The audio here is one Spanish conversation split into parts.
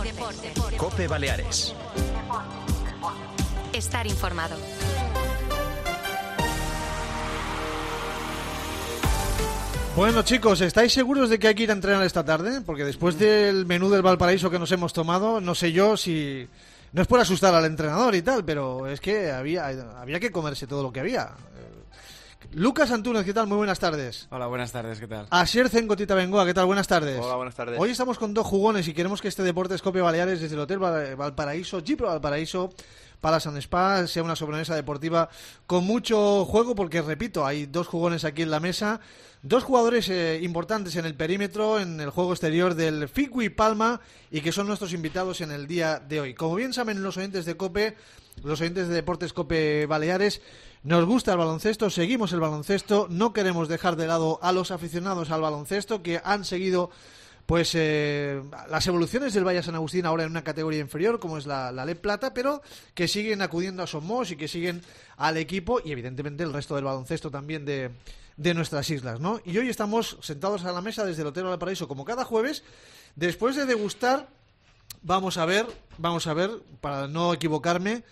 COPE Baleares. Estar informado. Bueno, chicos, ¿estáis seguros de que hay que ir a entrenar esta tarde? Porque después del menú del Valparaíso que nos hemos tomado, no sé yo si... No es por asustar al entrenador y tal, pero es que había que comerse todo lo que había. Lucas Antúnez, ¿qué tal? Muy buenas tardes. Hola, buenas tardes, ¿qué tal? Asier Zencotita Bengoa, ¿qué tal? Buenas tardes. Hola, buenas tardes. Hoy estamos con dos jugones y queremos que este Deportes COPE Baleares desde el Hotel Valparaíso, Gipro Valparaíso, Palace and Spa, sea una sobremesa deportiva con mucho juego, porque, repito, hay dos jugones aquí en la mesa, dos jugadores importantes en el perímetro, en el juego exterior del Figui Palma, y que son nuestros invitados en el día de hoy. Como bien saben los oyentes de COPE, los oyentes de Deportes COPE Baleares, nos gusta el baloncesto, seguimos el baloncesto, no queremos dejar de lado a los aficionados al baloncesto que han seguido pues las evoluciones del Valle San Agustín ahora en una categoría inferior como es la LEP Plata, pero que siguen acudiendo a Somos y que siguen al equipo y evidentemente el resto del baloncesto también de nuestras islas, ¿no? Y hoy estamos sentados a la mesa desde el Hotel Valparaíso como cada jueves, después de degustar, vamos a ver, para no equivocarme,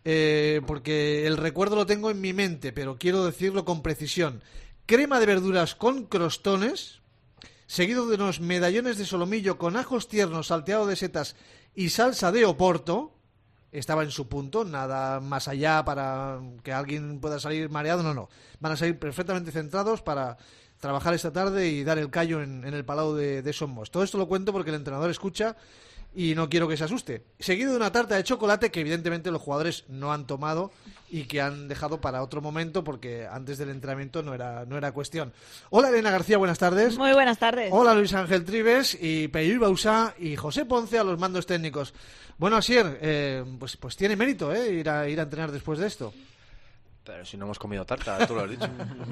porque el recuerdo lo tengo en mi mente, pero quiero decirlo con precisión. Crema de verduras con crostones, seguido de unos medallones de solomillo con ajos tiernos, salteado de setas y salsa de oporto. Estaba en su punto, nada más allá para que alguien pueda salir mareado, no. Van a salir perfectamente centrados para trabajar esta tarde y dar el callo en el Palau de Somos. Todo esto lo cuento porque el entrenador escucha y no quiero que se asuste. Seguido de una tarta de chocolate que evidentemente los jugadores no han tomado y que han dejado para otro momento porque antes del entrenamiento no era cuestión. Hola Elena García, buenas tardes. Muy buenas tardes. Hola Luis Ángel Trives y Peyuy Bausá y José Ponce a los mandos técnicos. Bueno, Asier, pues tiene mérito ir a entrenar después de esto. Pero si no hemos comido tarta, tú lo has dicho.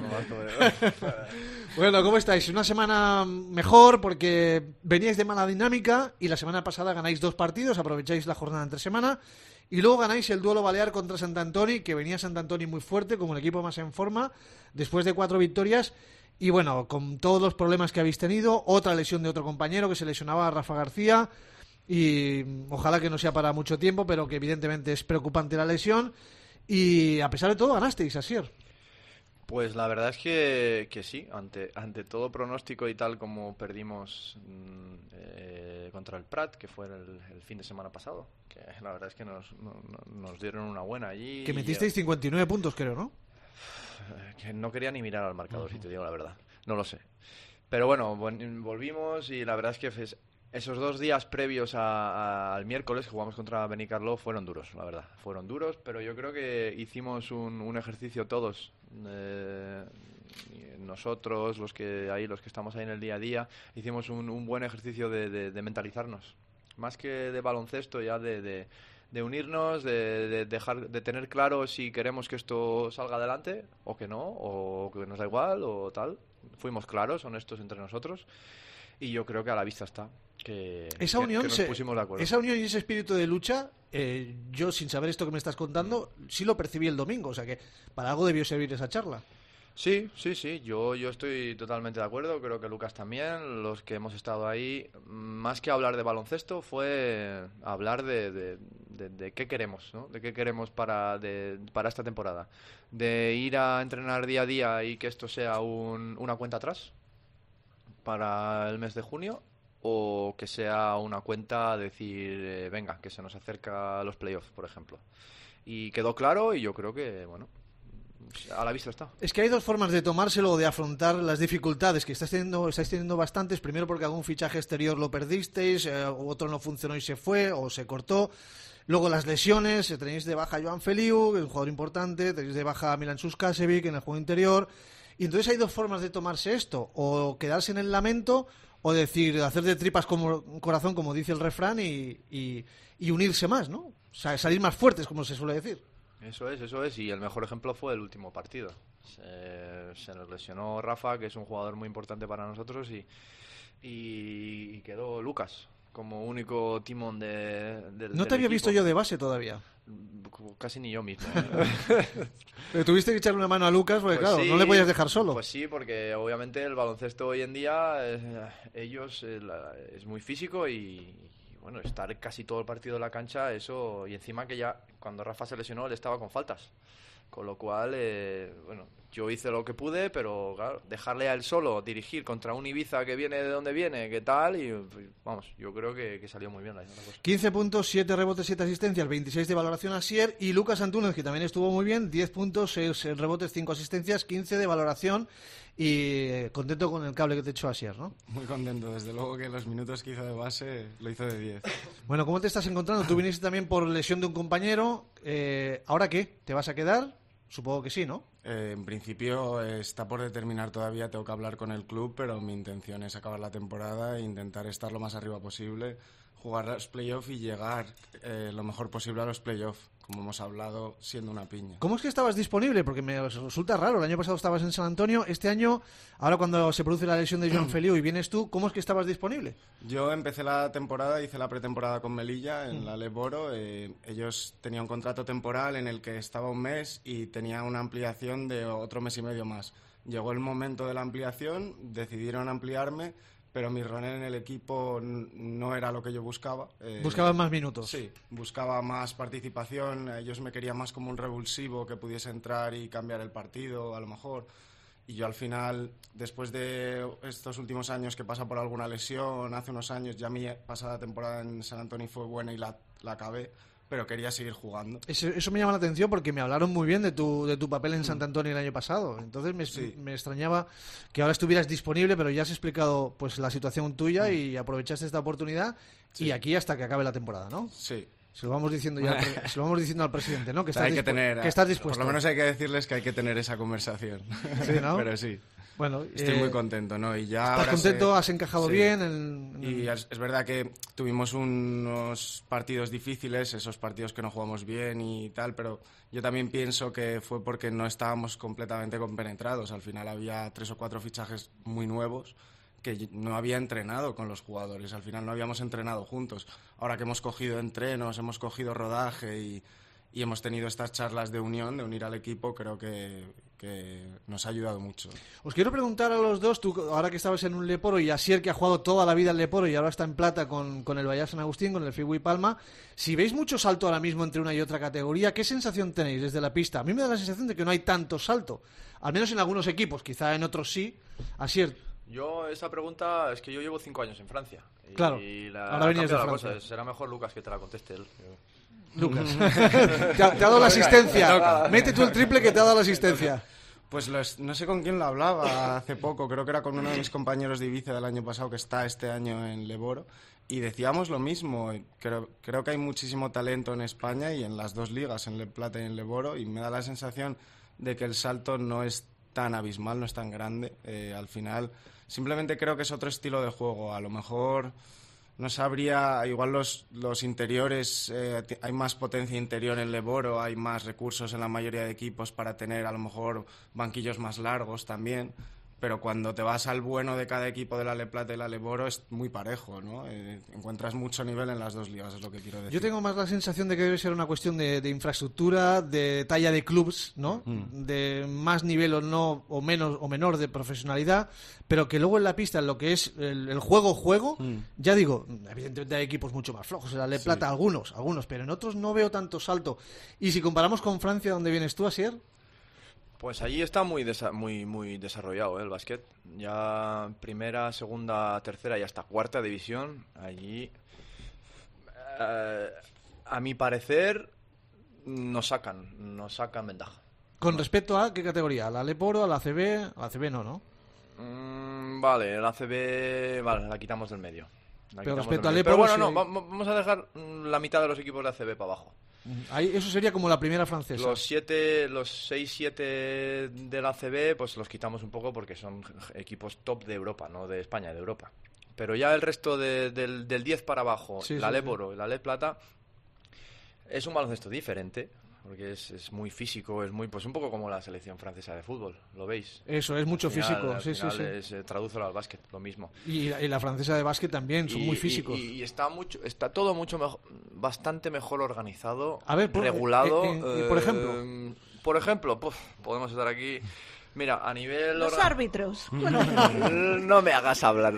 Bueno, ¿cómo estáis? Una semana mejor porque veníais de mala dinámica y la semana pasada ganáis 2 partidos, aprovecháis la jornada entre semana y luego ganáis el duelo balear contra Sant Antoni, que venía Sant Antoni muy fuerte, como el equipo más en forma, después de 4 victorias y bueno, con todos los problemas que habéis tenido, otra lesión de otro compañero que se lesionaba, Rafa García, y ojalá que no sea para mucho tiempo, pero que evidentemente es preocupante la lesión. Y a pesar de todo ganasteis, Asier. Pues la verdad es que sí, ante todo pronóstico y tal como perdimos contra el Prat, que fue el fin de semana pasado, que la verdad es que nos dieron una buena allí. Que metisteis 59 puntos, creo, ¿no? Que no quería ni mirar al marcador, si te digo la verdad. No lo sé. Pero bueno, volvimos y la verdad es que esos 2 días previos al miércoles que jugamos contra Benicarló fueron duros, la verdad. Fueron duros, pero yo creo que hicimos un ejercicio todos, nosotros, los que estamos ahí en el día a día, hicimos un buen ejercicio de mentalizarnos. Más que de baloncesto, ya de unirnos, de tener claro si queremos que esto salga adelante o que no, o que nos da igual o tal. Fuimos claros, honestos entre nosotros. Y yo creo que a la vista está que nos pusimos de acuerdo. Esa unión y ese espíritu de lucha, yo sin saber esto que me estás contando, sí lo percibí el domingo. O sea que para algo debió servir esa charla. Sí. Yo estoy totalmente de acuerdo. Creo que Lucas también. Los que hemos estado ahí, más que hablar de baloncesto, fue hablar de qué queremos, ¿no? De qué queremos para esta temporada. De ir a entrenar día a día y que esto sea una cuenta atrás para el mes de junio, o que sea una cuenta decir venga, que se nos acerca a los playoffs, por ejemplo. Y quedó claro y yo creo que, bueno, a la vista está. Es que hay 2 formas de tomárselo o de afrontar las dificultades que estáis teniendo bastantes. Primero porque algún fichaje exterior lo perdisteis, otro no funcionó y se fue o se cortó. Luego las lesiones, tenéis de baja a Joan Feliu, que es un jugador importante, tenéis de baja a Milan Suskasevic en el juego interior. Y entonces hay 2 formas de tomarse esto, o quedarse en el lamento, o hacer de tripas como corazón, como dice el refrán, y unirse más, ¿no? O sea, salir más fuertes, como se suele decir. Eso es, y el mejor ejemplo fue el último partido. Se nos lesionó Rafa, que es un jugador muy importante para nosotros, y quedó Lucas como único timón No te había visto yo de base todavía. Casi ni yo mismo. Pero tuviste que echarle una mano a Lucas porque, pues claro, sí, no le podías dejar solo. Pues sí, porque obviamente el baloncesto hoy en día, es muy físico y bueno, estar casi todo el partido en la cancha, eso, y encima que ya cuando Rafa se lesionó él estaba con faltas, con lo cual, bueno, yo hice lo que pude, pero claro, dejarle a él solo dirigir contra un Ibiza que viene de donde viene, qué tal, y vamos, yo creo que salió muy bien la cosa. 15 puntos, 7 rebotes, 7 asistencias, 26 de valoración a Asier, y Lucas Antúnez, que también estuvo muy bien, 10 puntos, 6 rebotes, 5 asistencias, 15 de valoración, y contento con el cable que te echó Asier, ¿no? Muy contento, desde luego que los minutos que hizo de base lo hizo de 10. Bueno, ¿cómo te estás encontrando? Tú viniste también por lesión de un compañero, ¿ahora qué? ¿Te vas a quedar? Supongo que sí, ¿no? En principio está por determinar todavía, tengo que hablar con el club, pero mi intención es acabar la temporada e intentar estar lo más arriba posible, jugar los playoffs y llegar lo mejor posible a los playoffs, como hemos hablado, siendo una piña. ¿Cómo es que estabas disponible? Porque me resulta raro, el año pasado estabas en San Antonio, este año, ahora cuando se produce la lesión de Joan Feliu y vienes tú, ¿cómo es que estabas disponible? Yo empecé la temporada, hice la pretemporada con Melilla en la Leboro. Ellos tenían un contrato temporal en el que estaba un mes y tenía una ampliación de otro mes y medio más. Llegó el momento de la ampliación, decidieron ampliarme, pero mi rol en el equipo no era lo que yo buscaba. ¿Buscabas más minutos? Sí, buscaba más participación, ellos me querían más como un revulsivo que pudiese entrar y cambiar el partido, a lo mejor. Y yo al final, después de estos últimos años que pasa por alguna lesión, hace unos años ya mi pasada temporada en San Antonio fue buena y la acabé, pero quería seguir jugando. Eso me llama la atención porque me hablaron muy bien de tu papel en Sant Antonio el año pasado. Entonces me extrañaba que ahora estuvieras disponible, pero ya has explicado pues la situación tuya y aprovechaste esta oportunidad y aquí hasta que acabe la temporada, ¿no? Sí. Se lo vamos diciendo ya, se lo vamos diciendo al presidente, ¿no? Que estás, que estás dispuesto. Por lo menos hay que decirles que hay que tener esa conversación. Sí, ¿no? Pero sí. Bueno, estoy muy contento, ¿no? Y ya ¿estás contento? ¿Has encajado bien? Y es verdad que tuvimos unos partidos difíciles, esos partidos que no jugamos bien y tal, pero yo también pienso que fue porque no estábamos completamente compenetrados. Al final había 3 o 4 fichajes muy nuevos que no había entrenado con los jugadores. Al final no habíamos entrenado juntos. Ahora que hemos cogido entrenos, hemos cogido rodaje y hemos tenido estas charlas de unión, de unir al equipo, creo que nos ha ayudado mucho. Os quiero preguntar a los dos, tú ahora que estabas en un Leporo y Asier que ha jugado toda la vida en Leporo y ahora está en plata con el Vallar San Agustín, con el Figui Palma, si veis mucho salto ahora mismo entre una y otra categoría, ¿qué sensación tenéis desde la pista? A mí me da la sensación de que no hay tanto salto, al menos en algunos equipos, quizá en otros sí. Asier. Yo, esa pregunta, es que yo llevo 5 años en Francia. Claro, ahora venías de Francia. Cosa. Será mejor Lucas que te la conteste él. Lucas, te ha dado la asistencia. Mete tú el triple que te ha dado la asistencia. Pues no sé con quién lo hablaba hace poco, creo que era con uno de mis compañeros de Ibiza del año pasado que está este año en Leboro y decíamos lo mismo. Creo que hay muchísimo talento en España y en las dos ligas, en Le Plata y en Leboro, y me da la sensación de que el salto no es tan abismal, no es tan grande. Al final simplemente creo que es otro estilo de juego. A lo mejor no sabría, igual los interiores, hay más potencia interior en Leboro, hay más recursos en la mayoría de equipos para tener a lo mejor banquillos más largos también, pero cuando te vas al bueno de cada equipo de la Le Plata y la Leboro es muy parejo, ¿no? Encuentras mucho nivel en las dos ligas, es lo que quiero decir. Yo tengo más la sensación de que debe ser una cuestión de infraestructura, de talla de clubs, ¿no? De más nivel o no o menos o menor de profesionalidad, pero que luego en la pista, en lo que es el juego, ya digo, evidentemente hay equipos mucho más flojos, en la Le Plata algunos, pero en otros no veo tanto salto. Y si comparamos con Francia, ¿dónde vienes tú, Asier? Pues allí está muy desarrollado el básquet. Ya primera, segunda, tercera y hasta cuarta división. Allí, a mi parecer, nos sacan ventaja. ¿Con respecto a qué categoría? ¿A la Leporo, a la ACB? A la ACB no, ¿no? Vale, la ACB, vale, la quitamos del medio. Pero respecto a Leporo... Pero bueno, no, vamos a dejar la mitad de los equipos de ACB para abajo. Ahí, eso sería como la primera francesa. Los 6-7 de la ACB, pues los quitamos un poco porque son equipos top de Europa, no de España, de Europa. Pero ya el resto del 10 para abajo, la Leporo y la Le Plata, es un baloncesto diferente, porque es muy físico, es muy, pues un poco como la selección francesa de fútbol, ¿lo veis? Eso, es mucho físico, al final tradúcelo al básquet, lo mismo. Y la francesa de básquet también, son muy físicos. Y está todo mucho mejor, bastante mejor organizado, a ver, regulado. Por ejemplo, podemos estar aquí Mira, a nivel... Los árbitros. No me hagas hablar.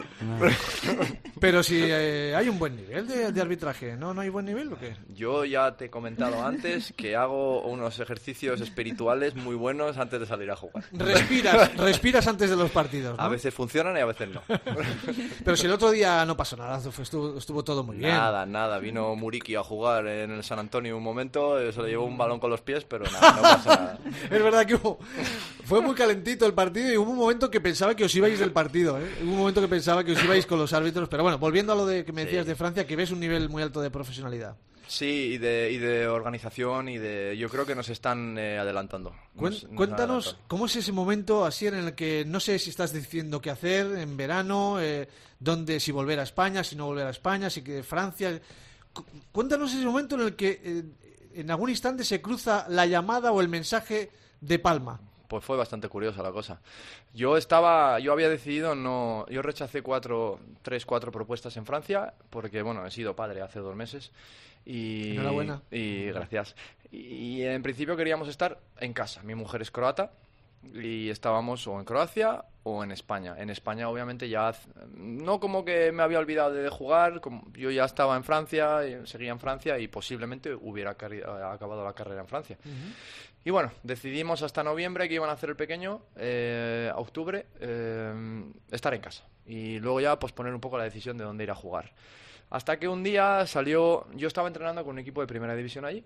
Pero si hay un buen nivel de arbitraje, ¿no? ¿No hay buen nivel o qué? Yo ya te he comentado antes que hago unos ejercicios espirituales muy buenos antes de salir a jugar. Respiras antes de los partidos, ¿no? A veces funcionan y a veces no. Pero si el otro día no pasó nada, estuvo todo muy bien. Nada. Vino Muriqui a jugar en el San Antonio un momento, se le llevó un balón con los pies, pero nada, no pasó nada. Es verdad que fue muy calentito el partido y hubo un momento que pensaba que os ibais del partido, ¿eh? Hubo un momento que pensaba que os ibais con los árbitros, pero bueno, volviendo a lo de que me decías de Francia, que ves un nivel muy alto de profesionalidad. Sí, y de organización yo creo que nos están adelantando. Cuéntanos, ¿cómo es ese momento así en el que no sé si estás diciendo qué hacer en verano, si volver a España, si no volver a España, si que Francia... Cuéntanos ese momento en el que en algún instante se cruza la llamada o el mensaje de Palma. Pues fue bastante curiosa la cosa. Yo había decidido yo rechacé 4 propuestas en Francia, porque bueno, he sido padre hace 2 meses. Enhorabuena. Y gracias. Y en principio queríamos estar en casa. Mi mujer es croata y estábamos o en Croacia o en España. En España obviamente ya, no como que me había olvidado de jugar, yo ya estaba en Francia, seguía en Francia y posiblemente hubiera acabado la carrera en Francia. Uh-huh. Y bueno, decidimos hasta noviembre, que iban a hacer el pequeño, a octubre, estar en casa. Y luego ya posponer un poco la decisión de dónde ir a jugar. Hasta que un día yo estaba entrenando con un equipo de primera división allí,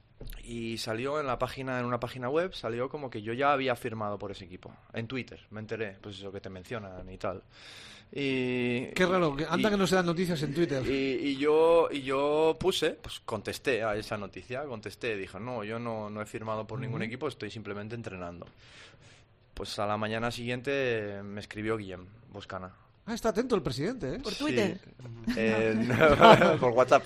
y salió en una página web, salió como que yo ya había firmado por ese equipo. En Twitter, me enteré, pues eso que te mencionan y tal. Qué raro, que no se dan noticias en Twitter. Y yo contesté a esa noticia, dije, no, yo no he firmado por ningún equipo, estoy simplemente entrenando. Pues a la mañana siguiente me escribió Guillem Boscana. Ah, está atento el presidente, ¿eh? Por Twitter. Sí. Por WhatsApp.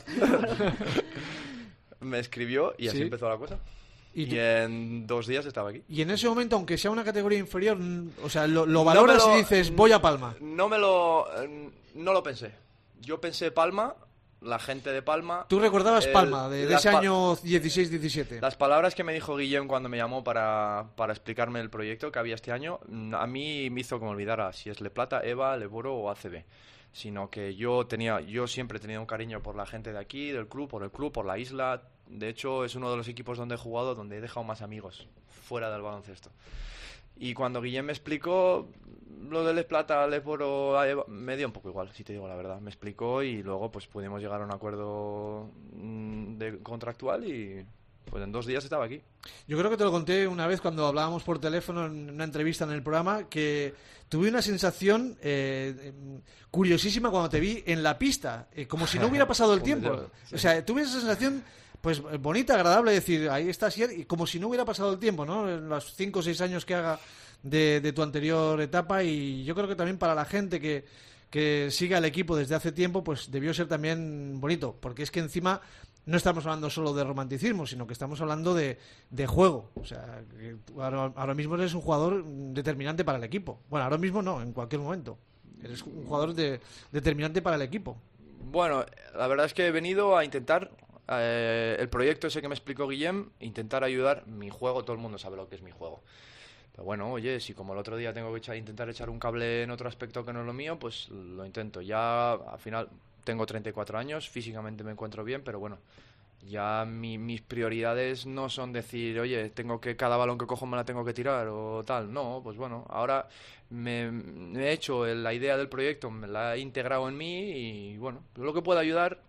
Me escribió y así empezó la cosa. Y en 2 días estaba aquí. Y en ese momento, aunque sea una categoría inferior, o sea, lo valoras y dices, voy a Palma. No lo pensé. Yo pensé Palma, la gente de Palma. ¿Tú recordabas Palma, de ese año 16-17? Las palabras que me dijo Guillem cuando me llamó para explicarme el proyecto que había este año, a mí me hizo como olvidar si es Le Plata, EVA, Leboro o ACB. Sino que yo siempre he tenido un cariño por la gente de aquí, del club, por la isla. De hecho, es uno de los equipos donde he jugado, donde he dejado más amigos fuera del baloncesto. Y cuando Guillem me explicó lo de Les Plata, Les Boro, me dio un poco igual, si te digo la verdad. Me explicó y luego pues pudimos llegar a un acuerdo contractual y pues en 2 días estaba aquí. Yo creo que te lo conté una vez cuando hablábamos por teléfono en una entrevista en el programa, que tuve una sensación curiosísima cuando te vi en la pista, como si no hubiera pasado el tiempo. Sí. O sea, tuve esa sensación pues bonita, agradable, decir, ahí estás, y como si no hubiera pasado el tiempo, ¿no? En los 5 o 6 años que haga de tu anterior etapa, y yo creo que también para la gente que siga el equipo desde hace tiempo, pues debió ser también bonito, porque es que encima no estamos hablando solo de romanticismo, sino que estamos hablando de juego. O sea, que ahora mismo eres un jugador determinante para el equipo. Bueno, ahora mismo no, en cualquier momento. Eres un jugador determinante para el equipo. Bueno, la verdad es que he venido a intentar el proyecto ese que me explicó Guillem, intentar ayudar mi juego. Todo el mundo sabe lo que es mi juego. Pero bueno, oye, si como el otro día tengo que intentar echar un cable en otro aspecto que no es lo mío, pues lo intento. Ya al final tengo 34 años, físicamente me encuentro bien, pero bueno, ya mis prioridades no son decir, oye, cada balón que cojo me la tengo que tirar o tal. No, pues bueno, ahora me he hecho la idea del proyecto, me la he integrado en mí y bueno, lo que pueda ayudar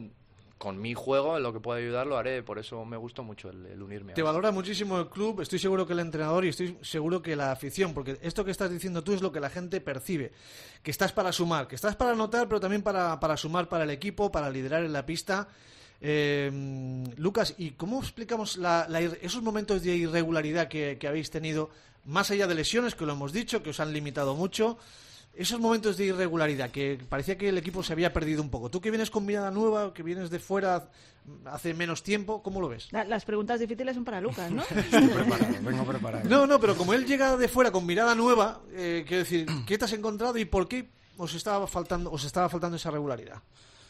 con mi juego, en lo que pueda ayudar lo haré. Por eso me gustó mucho el unirme. Te valora muchísimo el club, estoy seguro que el entrenador y estoy seguro que la afición, porque esto que estás diciendo tú es lo que la gente percibe, que estás para sumar, que estás para anotar, pero también para sumar para el equipo, para liderar en la pista. Lucas, ¿y cómo explicamos esos momentos de irregularidad que habéis tenido, más allá de lesiones, que lo hemos dicho, que os han limitado mucho? Esos momentos de irregularidad, que parecía que el equipo se había perdido un poco. Tú que vienes con mirada nueva, que vienes de fuera hace menos tiempo, ¿cómo lo ves? Las preguntas difíciles son para Lucas, ¿no? Vengo preparado. No, pero como él llega de fuera con mirada nueva, quiero decir, ¿qué te has encontrado y por qué os estaba faltando esa regularidad?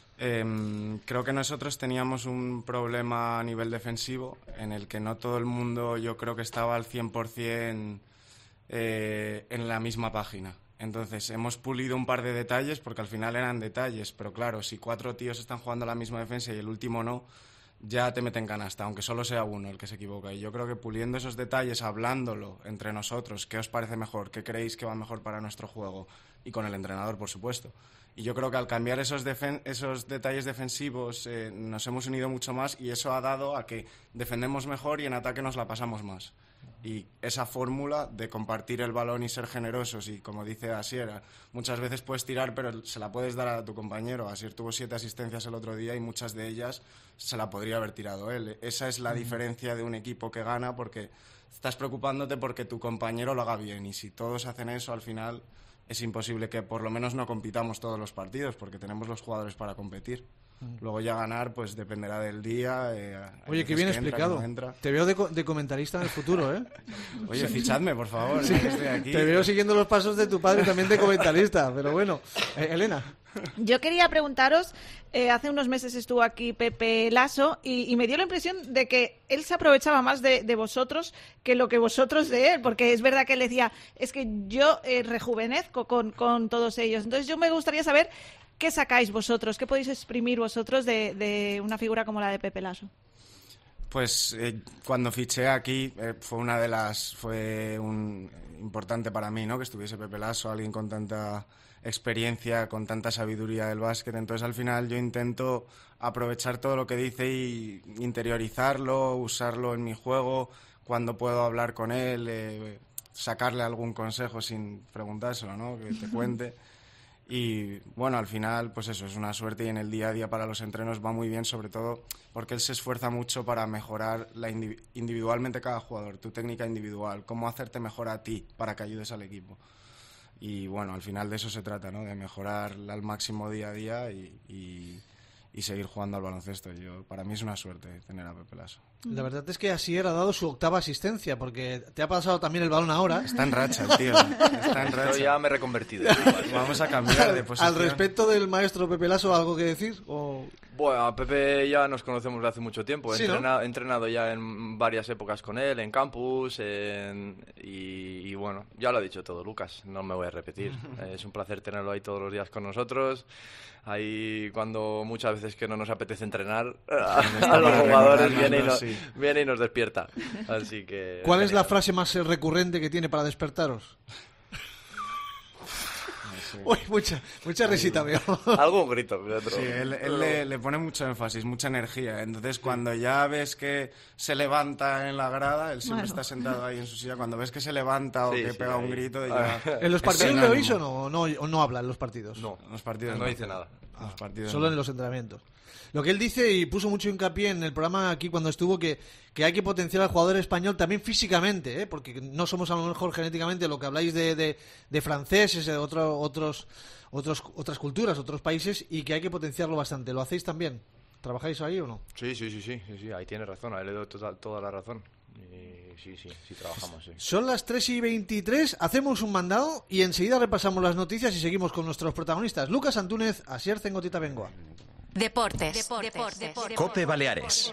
Creo que nosotros teníamos un problema a nivel defensivo en el que no todo el mundo, yo creo que estaba al 100% en la misma página. Entonces, hemos pulido un par de detalles porque al final eran detalles, pero claro, si 4 tíos están jugando la misma defensa y el último no, ya te meten canasta, aunque solo sea uno el que se equivoca. Y yo creo que puliendo esos detalles, hablándolo entre nosotros, qué os parece mejor, qué creéis que va mejor para nuestro juego, y con el entrenador, por supuesto. Y yo creo que al cambiar esos detalles defensivos nos hemos unido mucho más, y eso ha dado a que defendemos mejor y en ataque nos la pasamos más. Y esa fórmula de compartir el balón y ser generosos, y como dice Asier, muchas veces puedes tirar pero se la puedes dar a tu compañero. Asier tuvo 7 asistencias el otro día y muchas de ellas se la podría haber tirado él. Esa es la diferencia de un equipo que gana, porque estás preocupándote porque tu compañero lo haga bien, y si todos hacen eso, al final es imposible que por lo menos no compitamos todos los partidos, porque tenemos los jugadores para competir. Luego ya ganar pues dependerá del día. Oye, qué bien explicado. Te veo de comentarista en el futuro, ¿eh? Oye, fichadme, por favor. Sí. Estoy aquí. Te veo siguiendo los pasos de tu padre también de comentarista, pero bueno. Elena. Yo quería preguntaros, hace unos meses estuvo aquí Pepe Lasso y me dio la impresión de que él se aprovechaba más de vosotros que lo que vosotros de él, porque es verdad que él decía, es que yo rejuvenezco con todos ellos. Entonces yo me gustaría saber qué sacáis vosotros, qué podéis exprimir vosotros de una figura como la de Pepe Lasso. Pues cuando fiché aquí fue importante para mí, ¿no? Que estuviese Pepe Lasso, alguien con tanta experiencia, con tanta sabiduría del básquet. Entonces al final yo intento aprovechar todo lo que dice y interiorizarlo, usarlo en mi juego, cuando puedo hablar con él, sacarle algún consejo sin preguntárselo, ¿no? Que te cuente. Y bueno, al final pues eso, es una suerte, y en el día a día para los entrenos va muy bien, sobre todo porque él se esfuerza mucho para mejorar individualmente cada jugador, tu técnica individual, cómo hacerte mejor a ti para que ayudes al equipo. Y bueno, al final de eso se trata, ¿no? De mejorar al máximo día a día y seguir jugando al baloncesto. Para mí es una suerte tener a Pepe Lasso. La verdad es que Asier ha dado su 8ª asistencia, porque te ha pasado también el balón ahora. Está en racha el tío. Está en racha. Yo ya me he reconvertido. Vamos a cambiar de posición. Al respecto del maestro Pepe Lasso, ¿algo que decir? Bueno, a Pepe ya nos conocemos de hace mucho tiempo. Sí, He entrenado ya en varias épocas con él, en campus, y bueno, ya lo ha dicho todo Lucas, no me voy a repetir. Es un placer tenerlo ahí todos los días con nosotros. Ahí cuando muchas veces que no nos apetece entrenar, a los jugadores viene y nos despierta. Así que... ¿Cuál es la frase más recurrente que tiene para despertaros? Sí. Uy, mucha risita veo. Algún grito. Otro. Sí, él le pone mucho énfasis, mucha energía. Entonces, cuando ya ves que se levanta en la grada, él siempre está sentado ahí en su silla. Cuando ves que se levanta o que pega un grito... Ya... ¿En los partidos le oís o no habla en los partidos? No, en los partidos no dice nada. Los partidos solo en los entrenamientos. Lo que él dice, y puso mucho hincapié en el programa aquí cuando estuvo, que hay que potenciar al jugador español también físicamente, porque no somos a lo mejor genéticamente lo que habláis de franceses, de otras culturas, otros países, y que hay que potenciarlo bastante. ¿Lo hacéis también? ¿Trabajáis ahí o no? Sí, ahí tiene razón, a él le doy toda la razón. Y sí, trabajamos, sí. Son las 3:23, hacemos un mandado y enseguida repasamos las noticias y seguimos con nuestros protagonistas. Lucas Antúnez, Asier Cengotita Bengoa. Deportes. COPE Baleares.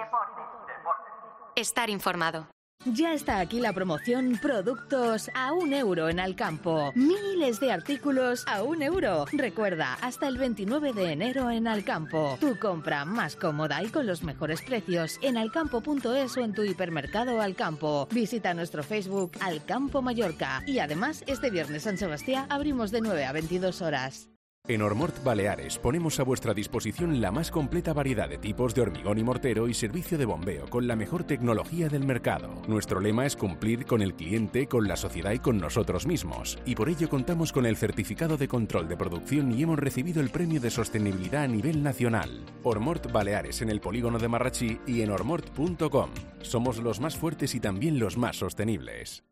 Estar informado. Ya está aquí la promoción Productos a €1 en Alcampo. Miles de artículos a €1. Recuerda, hasta el 29 de enero en Alcampo. Tu compra más cómoda y con los mejores precios en alcampo.es o en tu hipermercado Alcampo. Visita nuestro Facebook Alcampo Mallorca. Y además, este viernes San Sebastián abrimos de 9 a 22 horas. En Ormort Baleares ponemos a vuestra disposición la más completa variedad de tipos de hormigón y mortero y servicio de bombeo con la mejor tecnología del mercado. Nuestro lema es cumplir con el cliente, con la sociedad y con nosotros mismos. Y por ello contamos con el certificado de control de producción y hemos recibido el premio de sostenibilidad a nivel nacional. Ormort Baleares en el polígono de Marrachí y en ormort.com. Somos los más fuertes y también los más sostenibles.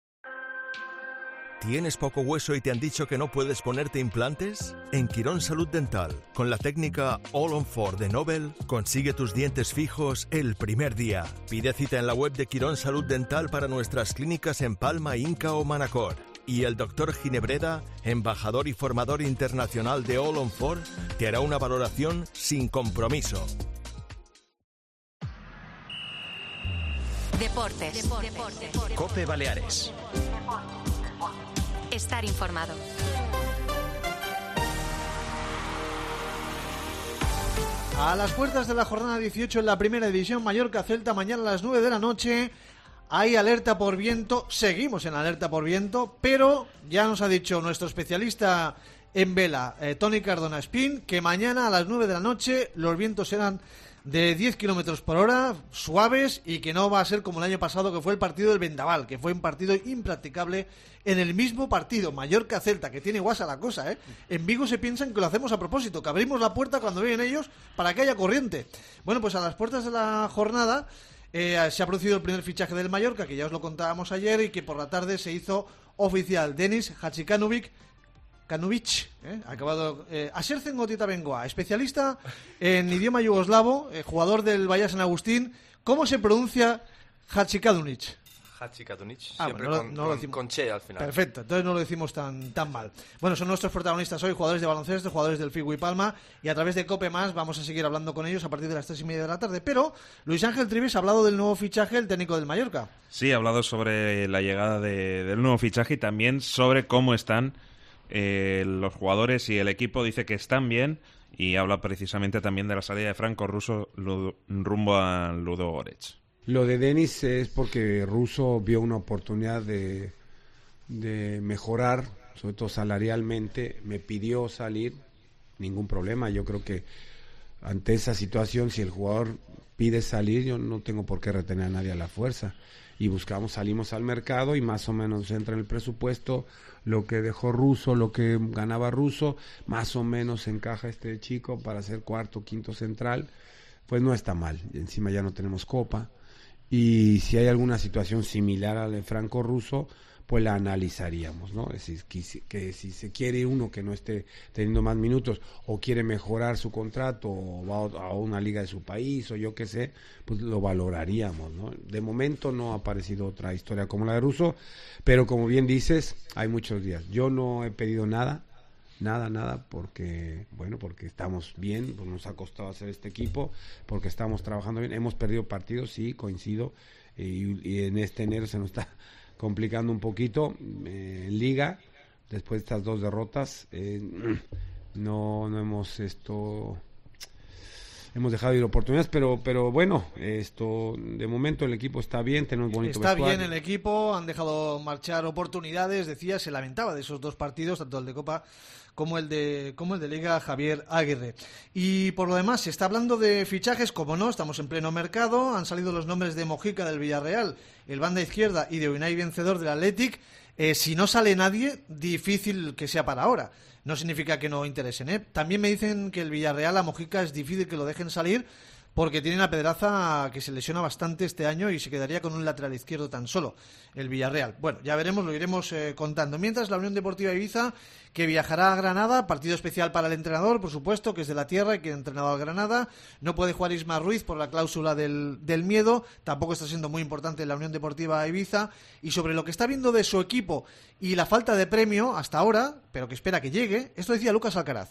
¿Tienes poco hueso y te han dicho que no puedes ponerte implantes? En Quirón Salud Dental, con la técnica All on 4 de Nobel, consigue tus dientes fijos el primer día. Pide cita en la web de Quirón Salud Dental para nuestras clínicas en Palma, Inca o Manacor. Y el Dr. Ginebreda, embajador y formador internacional de All on 4, te hará una valoración sin compromiso. Deportes. COPE Baleares. Estar informado. A las puertas de la jornada 18 en la primera división, Mallorca-Celta, mañana a las 9 de la noche. Hay alerta por viento, seguimos en alerta por viento, pero ya nos ha dicho nuestro especialista en vela, Toni Cardona Espín, que mañana a las 9 de la noche los vientos serán de 10 kilómetros por hora, suaves, y que no va a ser como el año pasado, que fue el partido del Vendaval, que fue un partido impracticable. En el mismo partido, Mallorca-Celta, que tiene guasa la cosa, ¿eh? En Vigo se piensan que lo hacemos a propósito, que abrimos la puerta cuando vienen ellos para que haya corriente. Bueno, pues a las puertas de la jornada se ha producido el primer fichaje del Mallorca, que ya os lo contábamos ayer, y que por la tarde se hizo oficial. Denis Hachikanovic, acabado Asercen Gotita Bengoa, especialista en idioma yugoslavo, jugador del Bahía San Agustín. ¿Cómo se pronuncia Hachikanovic? Hachikanovic, siempre con che al final. Perfecto, entonces no lo decimos tan mal. Bueno, son nuestros protagonistas hoy, jugadores de baloncesto, jugadores del Figui Palma, y a través de COPE Más vamos a seguir hablando con ellos a partir de las 3:30 de la tarde. Pero Luis Ángel Trives ha hablado del nuevo fichaje, el técnico del Mallorca. Sí, ha hablado sobre la llegada del nuevo fichaje y también sobre cómo están los jugadores y el equipo. Dice que están bien y habla precisamente también de la salida de Franco Russo rumbo a Ludogorets. Lo de Denis es porque Russo vio una oportunidad de mejorar, sobre todo salarialmente, me pidió salir, ningún problema. Yo creo que ante esa situación, si el jugador pide salir, yo no tengo por qué retener a nadie a la fuerza. Y salimos al mercado y más o menos entra en el presupuesto lo que dejó Russo, lo que ganaba Russo, más o menos encaja este chico para ser cuarto, quinto central, pues no está mal. Encima ya no tenemos copa. Y si hay alguna situación similar a la de Franco Russo, pues la analizaríamos, ¿no? Es decir, que si se quiere uno que no esté teniendo más minutos o quiere mejorar su contrato o va a una liga de su país o yo qué sé, pues lo valoraríamos, ¿no? De momento no ha aparecido otra historia como la de Russo, pero como bien dices, hay muchos días. Yo no he pedido nada, porque estamos bien, pues nos ha costado hacer este equipo, porque estamos trabajando bien, hemos perdido partidos, sí, coincido, y en este enero se nos está complicando un poquito en Liga, después de estas 2 derrotas, no hemos hemos dejado ir oportunidades, pero bueno, de momento el equipo está bien, tenemos bonito vestuario. Está bien el equipo, han dejado marchar oportunidades, decía, se lamentaba de esos 2 partidos, tanto el de Copa como el de Liga, Javier Aguirre. Y por lo demás, se está hablando de fichajes, como no, estamos en pleno mercado, han salido los nombres de Mojica del Villarreal, el banda izquierda, y de Unai Vencedor del Athletic. Si no sale nadie, difícil que sea para ahora. No significa que no interesen, ¿eh? También me dicen que el Villarreal a Mojica es difícil que lo dejen salir porque tiene una Pedraza que se lesiona bastante este año y se quedaría con un lateral izquierdo tan solo, el Villarreal. Bueno, ya veremos, lo iremos contando. Mientras, la Unión Deportiva Ibiza, que viajará a Granada, partido especial para el entrenador, por supuesto, que es de la tierra y que ha entrenado al Granada. No puede jugar Isma Ruiz por la cláusula del miedo, tampoco está siendo muy importante la Unión Deportiva Ibiza. Y sobre lo que está viendo de su equipo y la falta de premio hasta ahora, pero que espera que llegue, esto decía Lucas Alcaraz.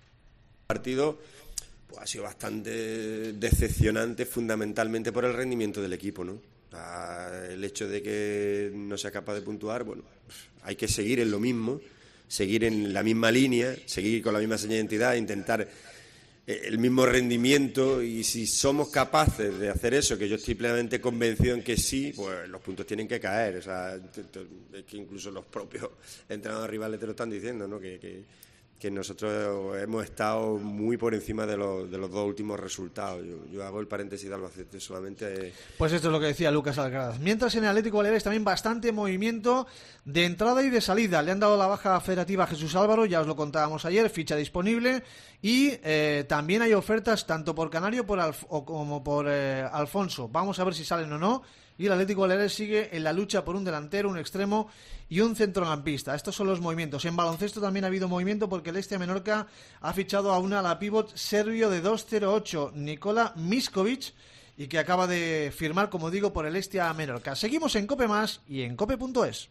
Partido ha sido bastante decepcionante, fundamentalmente por el rendimiento del equipo, ¿no? El hecho de que no sea capaz de puntuar, bueno, hay que seguir en lo mismo, seguir en la misma línea, seguir con la misma señal de identidad, intentar el mismo rendimiento, y si somos capaces de hacer eso, que yo estoy plenamente convencido en que sí, pues los puntos tienen que caer. O sea, es que incluso los propios entrenadores rivales te lo están diciendo, ¿no? Que nosotros hemos estado muy por encima de los 2 últimos resultados. Yo hago el paréntesis de Albacete solamente. Pues esto es lo que decía Lucas Alcaraz. Mientras, en el Atlético Baleares también bastante movimiento de entrada y de salida. Le han dado la baja federativa a Jesús Álvaro, ya os lo contábamos ayer, ficha disponible. Y también hay ofertas tanto por Canario como por Alfonso. Vamos a ver si salen o no. Y el Atlético Baleares sigue en la lucha por un delantero, un extremo y un centrocampista. Estos son los movimientos. En baloncesto también ha habido movimiento porque el Estia Menorca ha fichado a un ala pívot serbio de 2.08, Nikola Miskovic, y que acaba de firmar, como digo, por el Estia Menorca. Seguimos en COPE Más y en cope.es.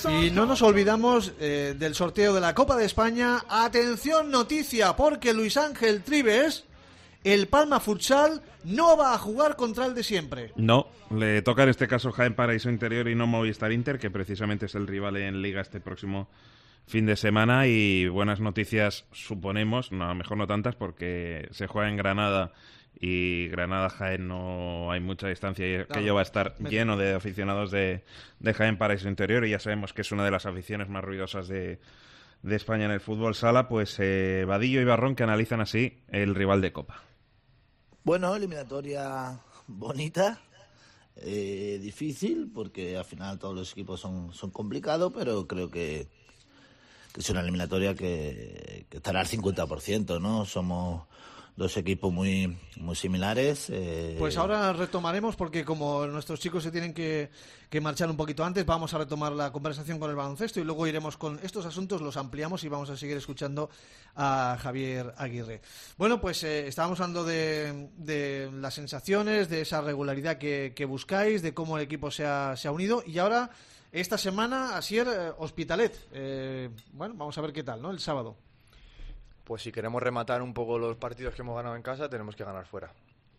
Y no nos olvidamos del sorteo de la Copa de España. Atención, noticia, porque Luis Ángel Trives, el Palma Futsal, no va a jugar contra el de siempre. No, le toca en este caso Jaén Paraíso Interior y no Movistar Inter, que precisamente es el rival en Liga este próximo fin de semana. Y buenas noticias, suponemos, no, a lo mejor no tantas, porque se juega en Granada y Granada-Jaén no hay mucha distancia y aquello va a estar lleno de aficionados de Jaén Paraíso Interior, y ya sabemos que es una de las aficiones más ruidosas de España en el fútbol sala. Pues Vadillo y Barrón, que analizan así el rival de Copa. Bueno, eliminatoria bonita, difícil, porque al final todos los equipos son complicados, pero creo que es una eliminatoria que estará al 50%, ¿no? Somos dos equipos muy similares. Pues ahora retomaremos, porque como nuestros chicos se tienen que marchar un poquito antes, vamos a retomar la conversación con el baloncesto y luego iremos con estos asuntos, los ampliamos y vamos a seguir escuchando a Javier Aguirre. Bueno, pues estábamos hablando de las sensaciones, de esa regularidad que buscáis, de cómo el equipo se ha unido, y ahora esta semana, Asier, Hospitalet. Bueno, vamos a ver qué tal, ¿no? El sábado. Pues si queremos rematar un poco los partidos que hemos ganado en casa, tenemos que ganar fuera.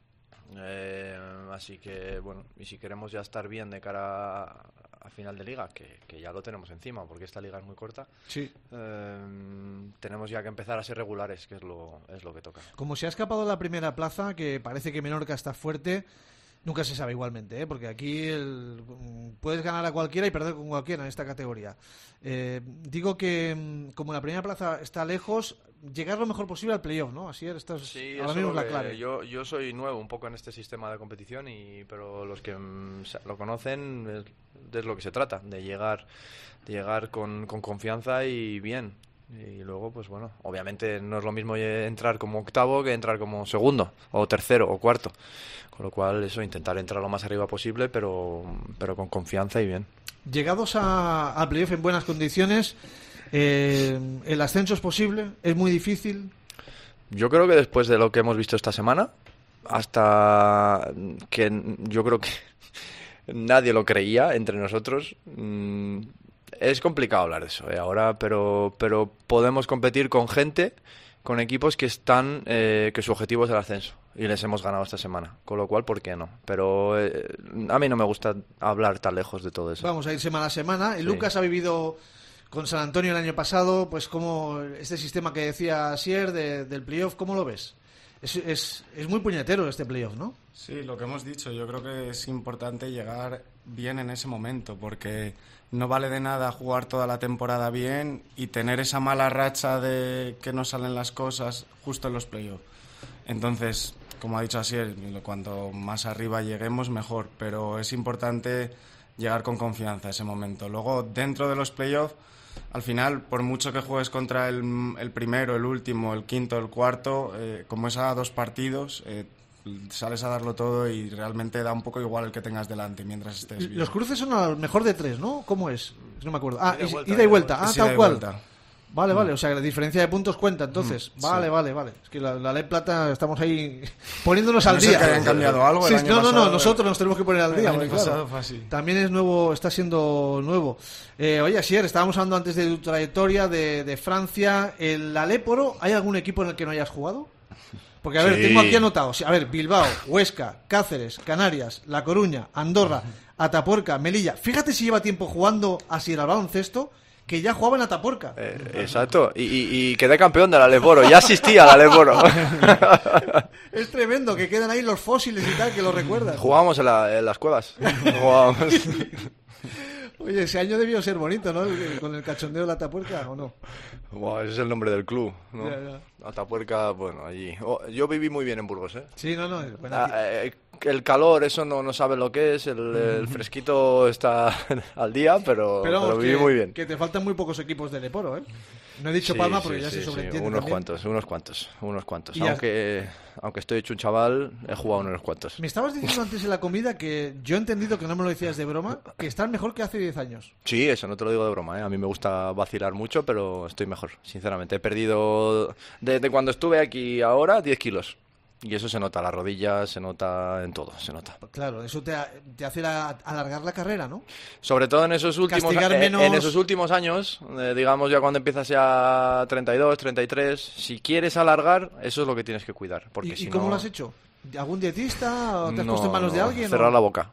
Así que, bueno, y si queremos ya estar bien de cara a final de liga, que ya lo tenemos encima, porque esta liga es muy corta, sí. Tenemos ya que empezar a ser regulares, que es lo que toca. Como se ha escapado la primera plaza, que parece que Menorca está fuerte, nunca se sabe igualmente, porque aquí puedes ganar a cualquiera y perder con cualquiera en esta categoría. Digo que como la primera plaza está lejos, llegar lo mejor posible al playoff, ¿no? Así es, sí, ahora mismo es la clave. Yo soy nuevo un poco en este sistema de competición, pero los que lo conocen es lo que se trata, de llegar con confianza y bien. Y luego, pues bueno, obviamente no es lo mismo entrar como octavo que entrar como segundo, o tercero, o cuarto. Con lo cual, eso, intentar entrar lo más arriba posible, pero con confianza y bien. Llegados al playoff en buenas condiciones, ¿el ascenso es posible? ¿Es muy difícil? Yo creo que después de lo que hemos visto esta semana, hasta que yo creo que nadie lo creía entre nosotros, es complicado hablar de eso ahora, pero podemos competir con gente, con equipos que están que su objetivo es el ascenso y les hemos ganado esta semana, con lo cual, ¿por qué no? Pero a mí no me gusta hablar tan lejos de todo eso. Vamos a ir semana a semana. Sí. Lucas ha vivido con San Antonio el año pasado, pues como este sistema que decía Asier del playoff, ¿cómo lo ves? Es muy puñetero este playoff, ¿no? Sí, lo que hemos dicho, yo creo que es importante llegar bien en ese momento, porque no vale de nada jugar toda la temporada bien y tener esa mala racha de que no salen las cosas justo en los playoffs. Entonces, como ha dicho Asier, cuanto más arriba lleguemos, mejor, pero es importante llegar con confianza a ese momento. Luego, dentro de los playoffs, al final, por mucho que juegues contra el primero, el último, el quinto, el cuarto, como es a 2 partidos, sales a darlo todo y realmente da un poco igual el que tengas delante mientras estés bien. Los cruces son al mejor de 3, ¿no? ¿Cómo es? No me acuerdo. Ida y vuelta. Sí, tal cual. Vuelta. Vale, o sea, la diferencia de puntos cuenta, entonces. Vale. Es que la ley plata estamos ahí poniéndonos al día. Que hayan cambiado algo el año pasado, no, nosotros nos tenemos que poner al día. El año pasado fue así. También es nuevo, está siendo nuevo. Oye, Asier, estábamos hablando antes de tu trayectoria de Francia. ¿El Aléporo, hay algún equipo en el que no hayas jugado? Porque, a ver, Sí. tengo aquí anotado. A ver, Bilbao, Huesca, Cáceres, Canarias, La Coruña, Andorra, Atapuerca, Melilla. Fíjate si lleva tiempo jugando Asier al baloncesto, que ya jugaba en Atapuerca. Exacto, y quedé campeón del Aléporo, ya asistí al Aléporo. Es tremendo que quedan ahí los fósiles y tal, que lo recuerdan. Jugábamos en las cuevas. Jugábamos. Oye, ese año debió ser bonito, ¿no? Con el cachondeo de la Atapuerca, ¿o no? Wow, ese es el nombre del club, ¿no? Ya. Atapuerca, bueno, allí. Yo viví muy bien en Burgos, ¿eh? Sí, no. Bueno, el calor, eso no sabes lo que es. El fresquito está al día, pero vamos, viví muy bien. Que te faltan muy pocos equipos del Leporo, ¿eh? No he dicho Palma porque ya se sobreentiende. Unos también. cuantos. Y Aunque estoy hecho un chaval, he jugado unos cuantos. Me estabas diciendo antes en la comida que yo he entendido que no me lo decías de broma, que estás mejor que hace 10 años. Sí, eso no te lo digo de broma, ¿eh? A mí me gusta vacilar mucho, pero estoy mejor, sinceramente. He perdido, desde cuando estuve aquí ahora, 10 kilos. Y eso se nota en las rodillas, se nota en todo, se nota. Claro, eso te hace alargar la carrera, ¿no? Sobre todo en esos últimos, en esos últimos años, digamos ya cuando empiezas ya 32, 33, si quieres alargar, eso es lo que tienes que cuidar. Porque ¿Y cómo lo has hecho? ¿Algún dietista? ¿O te has puesto en manos de alguien? Cerrar la boca.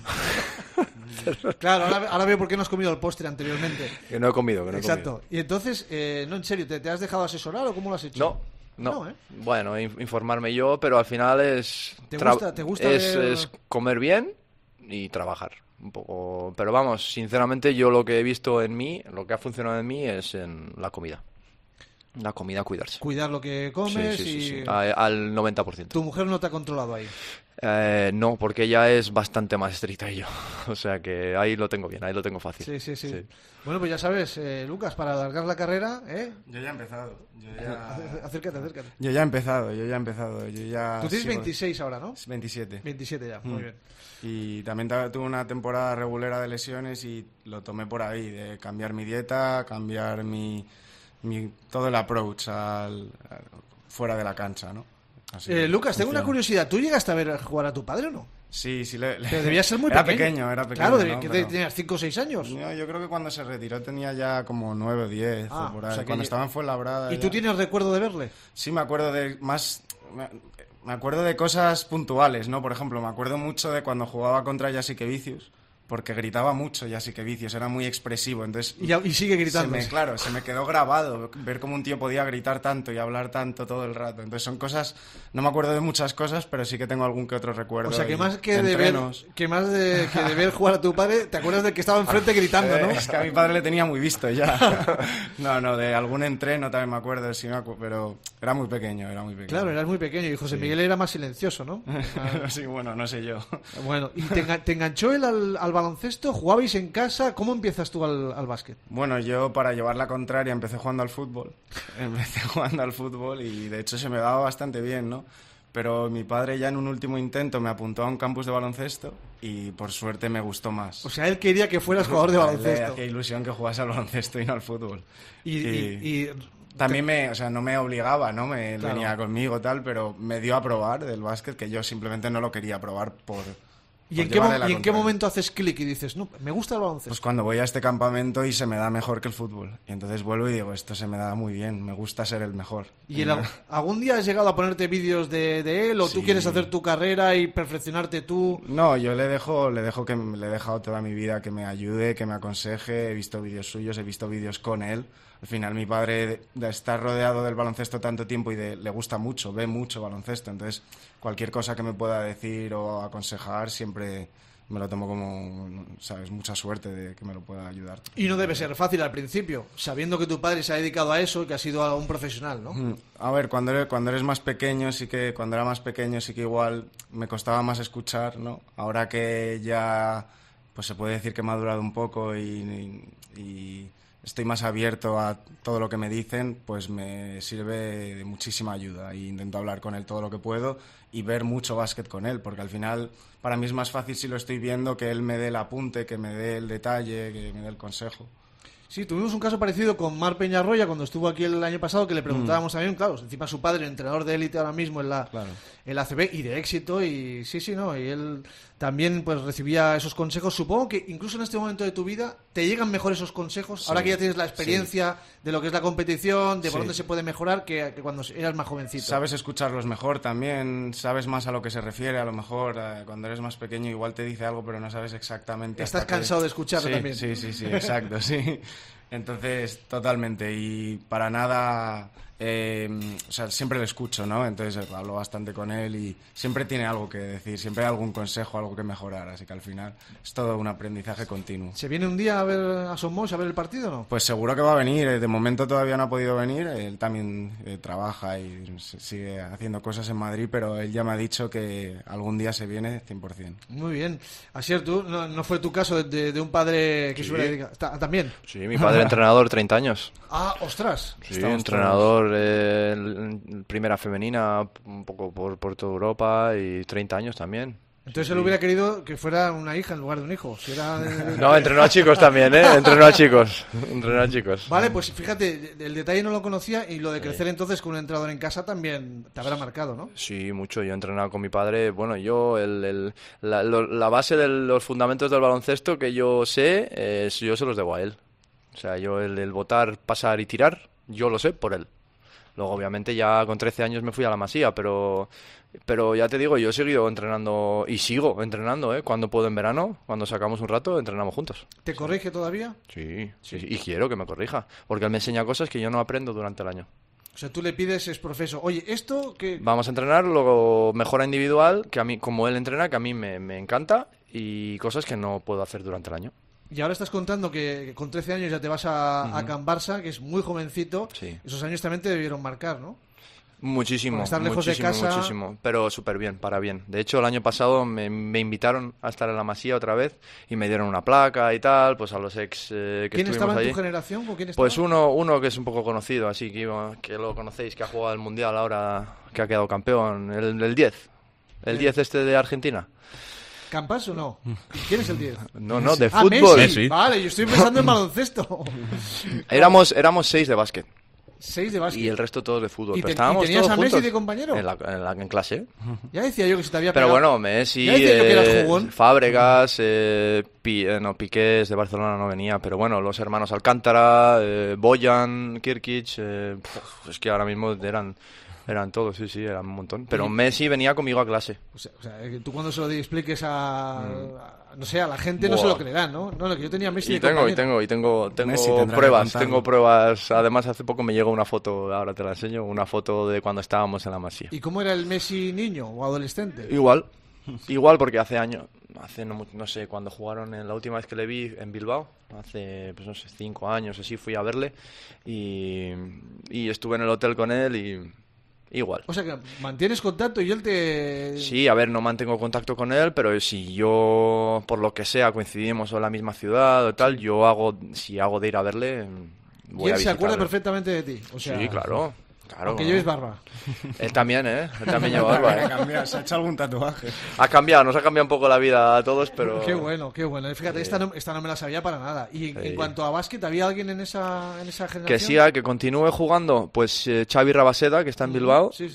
Claro, ahora veo por qué no has comido el postre anteriormente. Que no he comido, Exacto. Y entonces, no, en serio, ¿te has dejado asesorar o cómo lo has hecho? No. Bueno, informarme yo, pero al final es... ¿Te gusta es comer bien y trabajar un poco. Pero vamos, sinceramente yo lo que he visto en mí, lo que ha funcionado en mí es en la comida. La comida, cuidarse. Cuidar lo que comes sí. Al 90%. ¿Tu mujer no te ha controlado ahí? No, porque ella es bastante más estricta que yo. O sea que ahí lo tengo bien, ahí lo tengo fácil. Sí. Bueno, pues ya sabes, Lucas, para alargar la carrera, Yo ya he empezado. Acércate. Yo ya he empezado. Tú tienes 26 ahora, ¿no? 27. 27 ya, muy bien. Y también tuve una temporada regulera de lesiones y lo tomé por ahí, de cambiar mi dieta, cambiar todo el approach fuera de la cancha, ¿no? Así Lucas, tengo una curiosidad. ¿Tú llegaste a ver jugar a tu padre o no? Sí. Pero debía ser muy pequeño. Era pequeño. Claro, ¿no? que tenías 5 o 6 años. No, yo creo que cuando se retiró tenía ya como 9 o 10 o por ahí. O sea, cuando estaba en Fuenlabrada. ¿Y tú tienes recuerdo de verle? Sí, me acuerdo me acuerdo de cosas puntuales, ¿no? Por ejemplo, me acuerdo mucho de cuando jugaba contra Jasikevičius, porque gritaba mucho Jasikevičius, era muy expresivo, entonces... Y sigue gritando. Se me quedó grabado ver cómo un tío podía gritar tanto y hablar tanto todo el rato. Entonces son cosas... No me acuerdo de muchas cosas, pero sí que tengo algún que otro recuerdo. O sea, que más que de ver jugar a tu padre, te acuerdas del que estaba enfrente gritando, ¿no? Es que a mi padre le tenía muy visto ya. No, de algún entreno también me acuerdo, pero era muy pequeño. Claro, eras muy pequeño y José Miguel era más silencioso, ¿no? Sí, bueno, no sé yo. Bueno, ¿y te enganchó él al baloncesto? ¿Jugabais en casa? ¿Cómo empiezas tú al básquet? Bueno, yo para llevar la contraria empecé jugando al fútbol. Y de hecho se me daba bastante bien, ¿no? Pero mi padre ya en un último intento me apuntó a un campus de baloncesto y por suerte me gustó más. O sea, él quería que fueras jugador de baloncesto. Le hacía ilusión que jugase al baloncesto y no al fútbol. Y también no me obligaba, ¿no? Él venía conmigo tal, pero me dio a probar del básquet, que yo simplemente no lo quería probar por... ¿Y en qué momento haces clic y dices, no, me gusta el baloncesto? Pues cuando voy a este campamento y se me da mejor que el fútbol. Y entonces vuelvo y digo, esto se me da muy bien, me gusta ser el mejor. ¿Y algún día has llegado a ponerte vídeos de él o tú quieres hacer tu carrera y perfeccionarte tú? No, yo le he dejado toda mi vida que me ayude, que me aconseje, he visto vídeos suyos, he visto vídeos con él. Al final mi padre de estar rodeado del baloncesto tanto tiempo y le gusta mucho, ve mucho baloncesto, entonces cualquier cosa que me pueda decir o aconsejar siempre me lo tomo como, ¿sabes? Mucha suerte de que me lo pueda ayudar. Y no debe ser fácil al principio, sabiendo que tu padre se ha dedicado a eso y que ha sido un profesional, ¿no? A ver, cuando eres más pequeño, cuando era más pequeño sí que igual me costaba más escuchar, ¿no? Ahora que ya pues se puede decir que he madurado un poco y estoy más abierto a todo lo que me dicen, pues me sirve de muchísima ayuda. E intento hablar con él todo lo que puedo y ver mucho básquet con él, porque al final para mí es más fácil si lo estoy viendo que él me dé el apunte, que me dé el detalle, que me dé el consejo. Sí, tuvimos un caso parecido con Mar Peñarroya cuando estuvo aquí el año pasado, que le preguntábamos también, claro, encima su padre, entrenador de élite ahora mismo en la ACB y de éxito, y y él también pues recibía esos consejos. Supongo que incluso en este momento de tu vida te llegan mejor esos consejos, ahora que ya tienes la experiencia de lo que es la competición, de por dónde se puede mejorar, que cuando eras más jovencito. Sabes escucharlos mejor también, sabes más a lo que se refiere, a lo mejor cuando eres más pequeño igual te dice algo, pero no sabes exactamente. Estás cansado de escucharlo también. Sí, exacto, sí. Entonces, totalmente, y para nada, siempre le escucho, ¿no? Entonces hablo bastante con él y siempre tiene algo que decir, siempre hay algún consejo, algo que mejorar, así que al final es todo un aprendizaje continuo. ¿Se viene un día a ver a Somos, a ver el partido o no? Pues seguro que va a venir, de momento todavía no ha podido venir, él también trabaja y sigue haciendo cosas en Madrid, pero él ya me ha dicho que algún día se viene 100%. Muy bien. Asier, ¿tú no fue tu caso de un padre que se hubiera dedicado? ¿También? Sí, mi padre entrenador, 30 años. Ah, ostras. Sí, entrenador primera femenina, un poco por toda Europa y 30 años también. Entonces él hubiera querido que fuera una hija en lugar de un hijo. Si era No, entrenó a chicos también, ¿eh? Entrenó a chicos. Vale, pues fíjate, el detalle no lo conocía y lo de crecer entonces con un entrenador en casa también te habrá marcado, ¿no? Sí, mucho. Yo he entrenado con mi padre. Bueno, yo la base de los fundamentos del baloncesto que yo sé, yo se los debo a él. O sea, yo el botar, pasar y tirar, yo lo sé por él. Luego, obviamente, ya con 13 años me fui a la Masía, pero ya te digo, yo he seguido entrenando y sigo entrenando, ¿eh? Cuando puedo en verano, cuando sacamos un rato, entrenamos juntos. ¿Te corrige todavía? Sí, y quiero que me corrija, porque él me enseña cosas que yo no aprendo durante el año. O sea, tú le pides, es profesor, oye, esto que... Vamos a entrenar, luego mejora individual, que a mí, como él entrena, que a mí me encanta, y cosas que no puedo hacer durante el año. Y ahora estás contando que con 13 años ya te vas a Can Barça, que es muy jovencito. Sí. Esos años también te debieron marcar, ¿no? Muchísimo, estar lejos de casa... muchísimo, pero súper bien, para bien. De hecho, el año pasado me invitaron a estar en la Masía otra vez y me dieron una placa y tal, pues a los ex que ¿Quién estuvimos estaba en allí. tu generación? ¿Con quién estaba? Pues uno que es un poco conocido, así que lo conocéis, que ha jugado el Mundial ahora, que ha quedado campeón, el 10. El 10 este de Argentina. ¿Campas o no? ¿Quién es el 10? No, de fútbol. Messi. Vale, yo estoy pensando en baloncesto. Éramos 6 de básquet. 6 de básquet. Y el resto todos de fútbol. ¿Y pero estábamos tenías todos a Messi juntos de compañero? En clase. Ya decía yo que se te había Pero pegado. bueno, Messi, Ya decía yo que eras jugón. Fábregas, Piqué de Barcelona no venía, pero bueno, los hermanos Alcántara, Bojan, Kirkic, es que ahora mismo eran todos, sí, eran un montón. Pero Messi venía conmigo a clase. O sea, tú cuando se lo expliques no sé, a la gente no se lo creerá, ¿no? No, que yo tenía Messi de compañero. Y tengo Messi tendrá pruebas, que tengo pruebas. Además, hace poco me llegó una foto, ahora te la enseño, una foto de cuando estábamos en la Masía. ¿Y cómo era el Messi niño o adolescente? Igual porque hace años, no sé, cuando jugaron la última vez que le vi en Bilbao, hace, pues no sé, 5 años así, fui a verle y estuve en el hotel con él y... Igual. O sea que mantienes contacto y él te... Sí, a ver, no mantengo contacto con él, pero si yo, por lo que sea, coincidimos en la misma ciudad o tal, si hago de ir a verle, voy y a él se acuerda visitarle. perfectamente de ti. O sea, sí, claro. Aunque lleves barba. Él también, Él también lleva barba, Se ha hecho algún tatuaje. Nos ha cambiado un poco la vida a todos, pero... Qué bueno. Fíjate, esta no me la sabía para nada. Y en cuanto a básquet, ¿había alguien en esa generación? Que siga, que continúe jugando, pues Xavi Rabaseda, que está en Bilbao. Sí.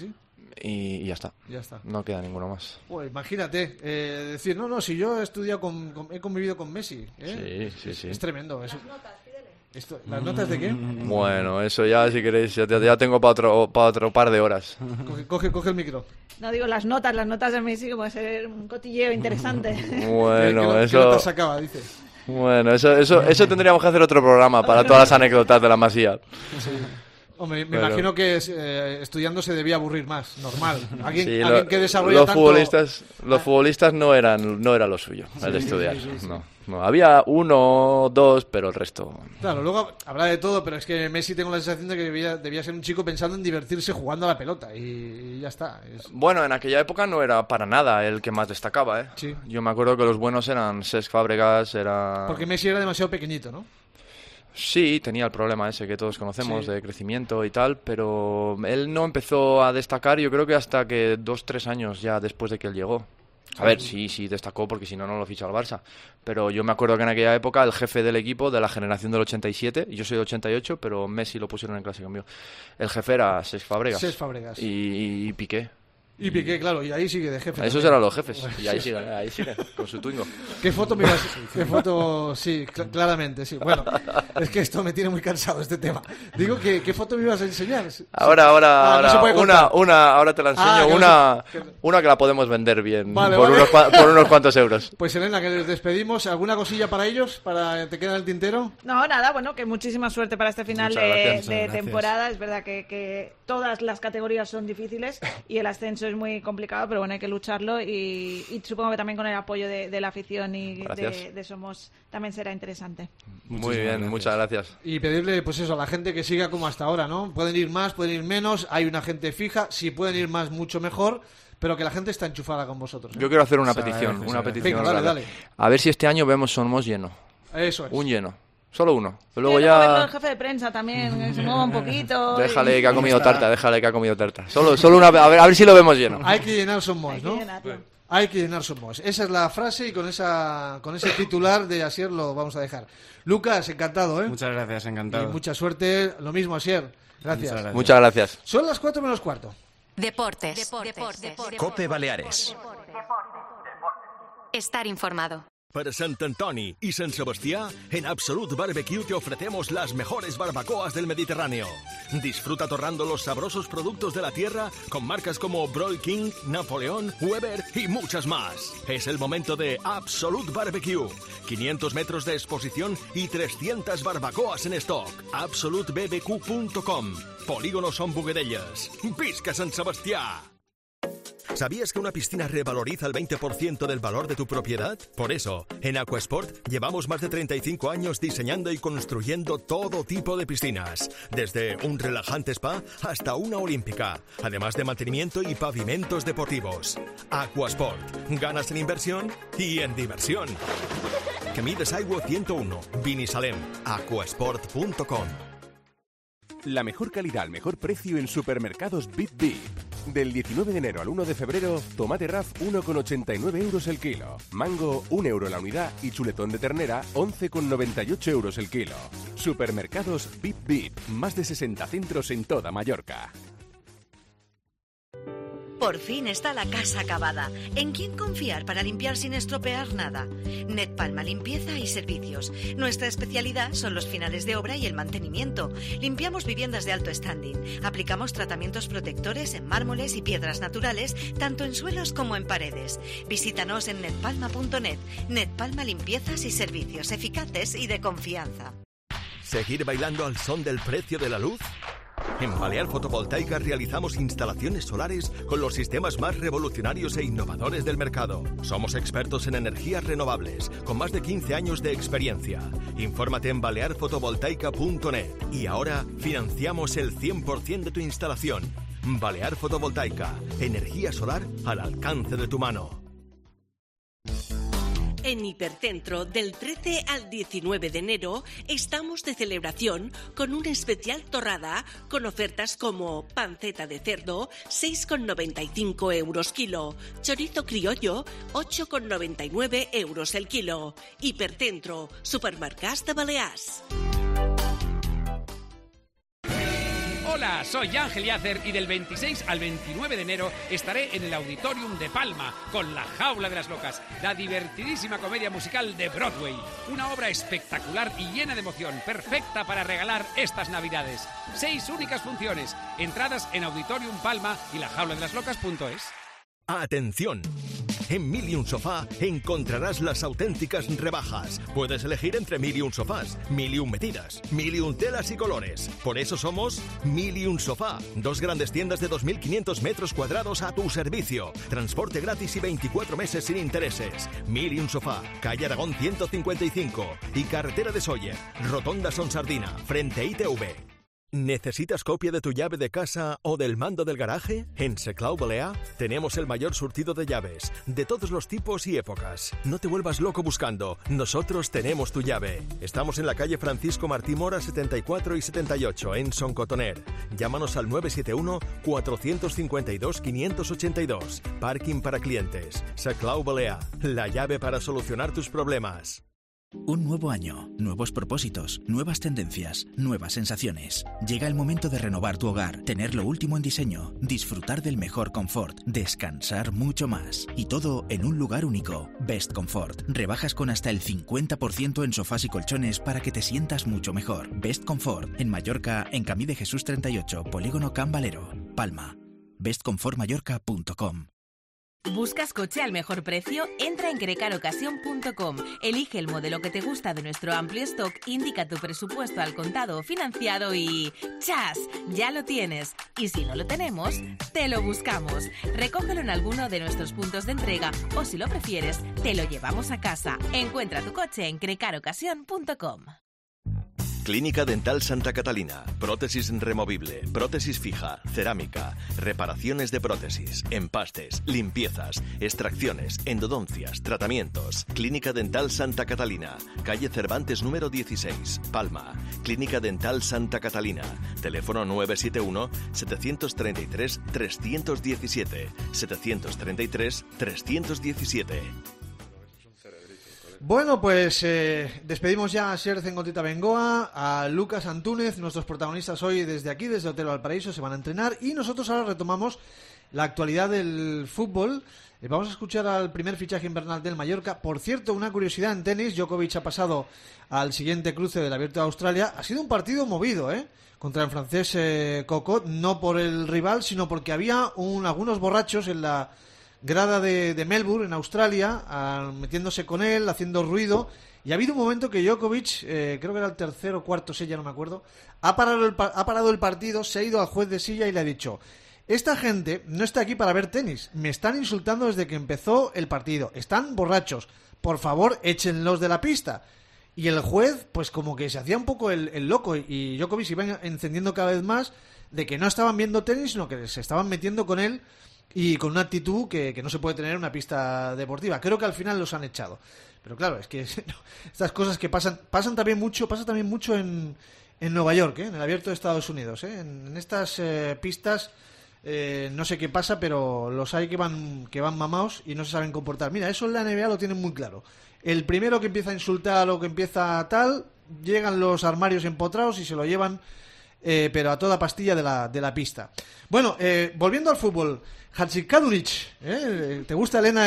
Y ya está. No queda ninguno más. Pues imagínate, decir, si yo he estudiado he convivido con Messi. Sí. Es tremendo eso. ¿Las notas de qué? Bueno, eso ya, si queréis, ya tengo para otro par de horas. Coge el micro. No, digo las notas de Messi, que puede ser un cotilleo interesante. Bueno, ¿Qué notas sacaba, dice? Bueno, eso tendríamos que hacer otro programa para todas las anécdotas de la Masía. Sí. Hombre, me imagino que estudiando se debía aburrir más, normal. Alguien que desarrolla los futbolistas no eran lo suyo, el estudiar. Sí. No, había 1, 2, pero el resto... Claro, luego habrá de todo, pero es que Messi tengo la sensación de que debía ser un chico pensando en divertirse jugando a la pelota y ya está. Bueno, en aquella época no era para nada el que más destacaba, ¿eh? Sí. Yo me acuerdo que los buenos eran Cesc Fábregas, Porque Messi era demasiado pequeñito, ¿no? Sí, tenía el problema ese que todos conocemos de crecimiento y tal, pero él no empezó a destacar, yo creo que hasta que 2-3 años ya después de que él llegó. A ver, sí destacó porque si no lo ficha al Barça. Pero yo me acuerdo que en aquella época el jefe del equipo de la generación del 87, yo soy del 88, pero Messi lo pusieron en clase conmigo. El jefe era Cesc Fábregas. Y Piqué. Y Piqué, claro, y ahí sigue de jefe. Esos eran los jefes, y ahí sigue, con su Twingo. ¿Qué foto me ibas? Sí, claramente, sí. Bueno, es que esto me tiene muy cansado, este tema. Digo, ¿qué foto me ibas a enseñar? Ahora, no se puede contar. ahora te la enseño, una que la podemos vender bien, vale. por unos cuantos euros. Pues Elena, que les despedimos. ¿Alguna cosilla para ellos? ¿Te queda el tintero? No, nada, bueno, que muchísima suerte para este final de temporada. Es verdad que todas las categorías son difíciles y el ascenso es muy complicado, pero bueno, hay que lucharlo y supongo que también con el apoyo de la afición y de Somos también será interesante. Muy bien, muchas gracias. Y pedirle, pues eso, a la gente que siga como hasta ahora, ¿no? Pueden ir más, pueden ir menos, hay una gente fija, si pueden ir más, mucho mejor, pero que la gente está enchufada con vosotros, ¿no? Yo quiero hacer una petición. Venga, dale. A ver si este año vemos Somos lleno. Eso es. Un lleno. Solo uno. Luego ya... el jefe de prensa también, que se mueva un poquito. Déjale que ha comido tarta, Solo una vez, a ver si lo vemos lleno. Hay que llenar Somos, ¿no? hay que llenar Somos. Esa es la frase y con ese titular de Asier lo vamos a dejar. Lucas, encantado, ¿eh? Muchas gracias, encantado. Y mucha suerte. Lo mismo, Asier. Gracias. Muchas gracias. Son las 4 menos cuarto. Deportes. Cope Baleares. Estar informado. Para Sant Antoni y San Sebastián, en Absolute Barbecue te ofrecemos las mejores barbacoas del Mediterráneo. Disfruta torrando los sabrosos productos de la tierra con marcas como Broil King, Napoleón, Weber y muchas más. Es el momento de Absolute Barbecue. 500 metros de exposición y 300 barbacoas en stock. absolutebbq.com. Polígono Son Buguedellas. Visca Sant Sebastián. ¿Sabías que una piscina revaloriza el 20% del valor de tu propiedad? Por eso, en Aquasport llevamos más de 35 años diseñando y construyendo todo tipo de piscinas, desde un relajante spa hasta una olímpica, además de mantenimiento y pavimentos deportivos. Aquasport, ganas en inversión y en diversión. Que mides Aigua 101, Vinisalem, aquasport.com. La mejor calidad al mejor precio en supermercados Bip Bip. Del 19 de enero al 1 de febrero, tomate RAF 1,89 euros el kilo. Mango, 1 euro la unidad y chuletón de ternera, 11,98 euros el kilo. Supermercados Bip Bip. Más de 60 centros en toda Mallorca. Por fin está la casa acabada. ¿En quién confiar para limpiar sin estropear nada? Net Palma Limpieza y Servicios. Nuestra especialidad son los finales de obra y el mantenimiento. Limpiamos viviendas de alto standing. Aplicamos tratamientos protectores en mármoles y piedras naturales, tanto en suelos como en paredes. Visítanos en netpalma.net. Net Palma Limpiezas y Servicios eficaces y de confianza. ¿Seguir bailando al son del precio de la luz? En Balear Fotovoltaica realizamos instalaciones solares con los sistemas más revolucionarios e innovadores del mercado. Somos expertos en energías renovables, con más de 15 años de experiencia. Infórmate en balearfotovoltaica.net. Y ahora financiamos el 100% de tu instalación. Balear Fotovoltaica, energía solar al alcance de tu mano. En Hipercentro, del 13 al 19 de enero, estamos de celebración con un especial torrada con ofertas como panceta de cerdo, 6,95 euros kilo, chorizo criollo, 8,99 euros el kilo. Hipercentro, Supermercats de Balears. Hola, soy Ángel Yacer y del 26 al 29 de enero estaré en el Auditorium de Palma con La Jaula de las Locas, la divertidísima comedia musical de Broadway. Una obra espectacular y llena de emoción, perfecta para regalar estas Navidades. 6 únicas funciones, entradas en Auditorium Palma y lajauladelaslocas.es. ¡Atención! En Mil y un Sofá encontrarás las auténticas rebajas. Puedes elegir entre 1000 y un sofás, 1000 y un medidas, 1000 y un telas y colores. Por eso somos Mil y un Sofá. 2 grandes tiendas de 2.500 metros cuadrados a tu servicio. Transporte gratis y 24 meses sin intereses. Mil y un Sofá, calle Aragón 155 y carretera de Sóller, Rotonda Son Sardina, frente a ITV. ¿Necesitas copia de tu llave de casa o del mando del garaje? En Seclau Balear tenemos el mayor surtido de llaves, de todos los tipos y épocas. No te vuelvas loco buscando, nosotros tenemos tu llave. Estamos en la calle Francisco Martí Mora 74 y 78, en Son Cotoner. Llámanos al 971-452-582. Parking para clientes. Seclau Balear, la llave para solucionar tus problemas. Un nuevo año, nuevos propósitos, nuevas tendencias, nuevas sensaciones. Llega el momento de renovar tu hogar, tener lo último en diseño, disfrutar del mejor confort, descansar mucho más. Y todo en un lugar único. Best Comfort. Rebajas con hasta el 50% en sofás y colchones para que te sientas mucho mejor. Best Comfort. En Mallorca, en Camí de Jesús 38, Polígono Can Valero, Palma. bestcomfortmallorca.com. ¿Buscas coche al mejor precio? Entra en crecarocasión.com. Elige el modelo que te gusta de nuestro amplio stock, indica tu presupuesto al contado o financiado y ¡chas! Ya lo tienes. Y si no lo tenemos, te lo buscamos. Recógelo en alguno de nuestros puntos de entrega o, si lo prefieres, te lo llevamos a casa. Encuentra tu coche en crecarocasión.com. Clínica Dental Santa Catalina. Prótesis removible, prótesis fija, cerámica, reparaciones de prótesis, empastes, limpiezas, extracciones, endodoncias, tratamientos. Clínica Dental Santa Catalina. Calle Cervantes número 16, Palma. Clínica Dental Santa Catalina. Teléfono 971-733-317. 733-317. Bueno, pues despedimos ya a Sergio Ngotita Bengoa, a Lucas Antúnez, nuestros protagonistas hoy desde aquí, desde Hotel Valparaíso, se van a entrenar y nosotros ahora retomamos la actualidad del fútbol. Vamos a escuchar al primer fichaje invernal del Mallorca. Por cierto, una curiosidad en tenis, Djokovic ha pasado al siguiente cruce del Abierto de Australia. Ha sido un partido movido, contra el francés Coco, no por el rival, sino porque había algunos borrachos en la grada de Melbourne, en Australia, metiéndose con él, haciendo ruido, y ha habido un momento que Djokovic, creo que era el tercer o cuarto set, ya no me acuerdo, ha parado el partido, se ha ido al juez de silla y le ha dicho: esta gente no está aquí para ver tenis, me están insultando desde que empezó el partido, están borrachos, por favor échenlos de la pista. Y el juez, pues como que se hacía un poco el loco, y Djokovic iba encendiendo cada vez más de que no estaban viendo tenis, sino que se estaban metiendo con él y con una actitud que no se puede tener en una pista deportiva. Creo que al final los han echado. Pero claro, es que estas cosas que pasa también mucho en Nueva York, en el Abierto de Estados Unidos. En estas pistas no sé qué pasa, pero los hay que van mamaos y no se saben comportar. Mira, eso en la NBA lo tienen muy claro. El primero que empieza a insultar o que empieza tal, llegan los armarios empotrados y se lo llevan, pero a toda pastilla de la pista. Bueno, volviendo al fútbol, Hadzikadunic, ¿te gusta, Elena,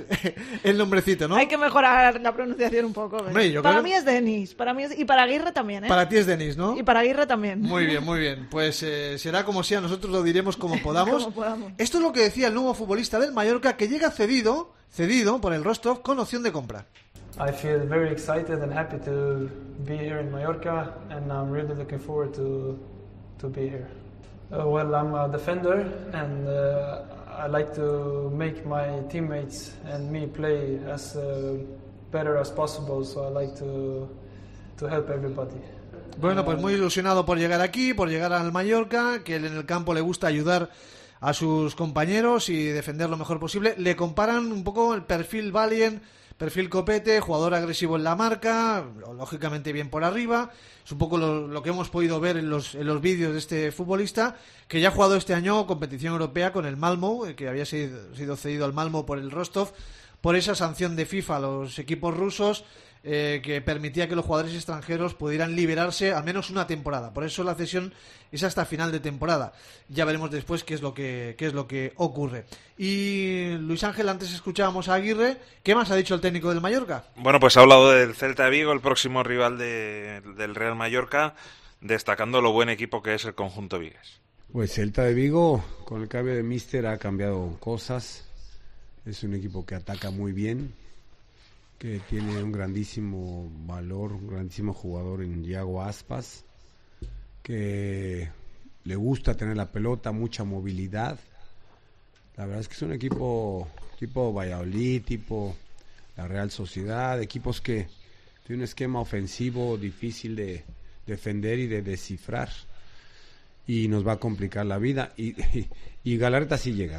el nombrecito, no? Hay que mejorar la pronunciación un poco. Hombre, para mí es Denis, y para Aguirre también, Para ti es Denis, ¿no? Y para Aguirre también. Muy bien, muy bien. Pues será como sea, nosotros lo diremos como podamos. Como podamos. Esto es lo que decía el nuevo futbolista del Mallorca, que llega cedido por el Rostov con opción de compra. I feel very excited and happy to be here in Mallorca, and I'm really looking forward to be here. Well, I'm a defender, and I like to make my teammates and me play as better as possible, so I like to help everybody. Bueno, pues muy ilusionado por llegar aquí, por llegar al Mallorca, que él en el campo le gusta ayudar a sus compañeros y defender lo mejor posible. Le comparan un poco el perfil Valiant, perfil Copete, jugador agresivo en la marca, lógicamente bien por arriba. Es un poco lo que hemos podido ver en los vídeos de este futbolista, que ya ha jugado este año competición europea con el Malmö, que había sido cedido al Malmö por el Rostov, por esa sanción de FIFA a los equipos rusos, que permitía que los jugadores extranjeros pudieran liberarse al menos una temporada. Por eso la cesión es hasta final de temporada. Ya veremos después qué es lo que ocurre. Y Luis Ángel, antes escuchábamos a Aguirre. ¿Qué más ha dicho el técnico del Mallorca? Bueno, pues ha hablado del Celta de Vigo, el próximo rival del Real Mallorca, destacando lo buen equipo que es el conjunto vigués. Pues Celta de Vigo, con el cambio de míster, ha cambiado cosas. Es un equipo que ataca muy bien, que tiene un grandísimo valor, un grandísimo jugador en Iago Aspas, que le gusta tener la pelota, mucha movilidad. La verdad es que es un equipo tipo Valladolid, tipo la Real Sociedad, equipos que tienen un esquema ofensivo difícil de defender y de descifrar, y nos va a complicar la vida. Y Galarreta sí llega.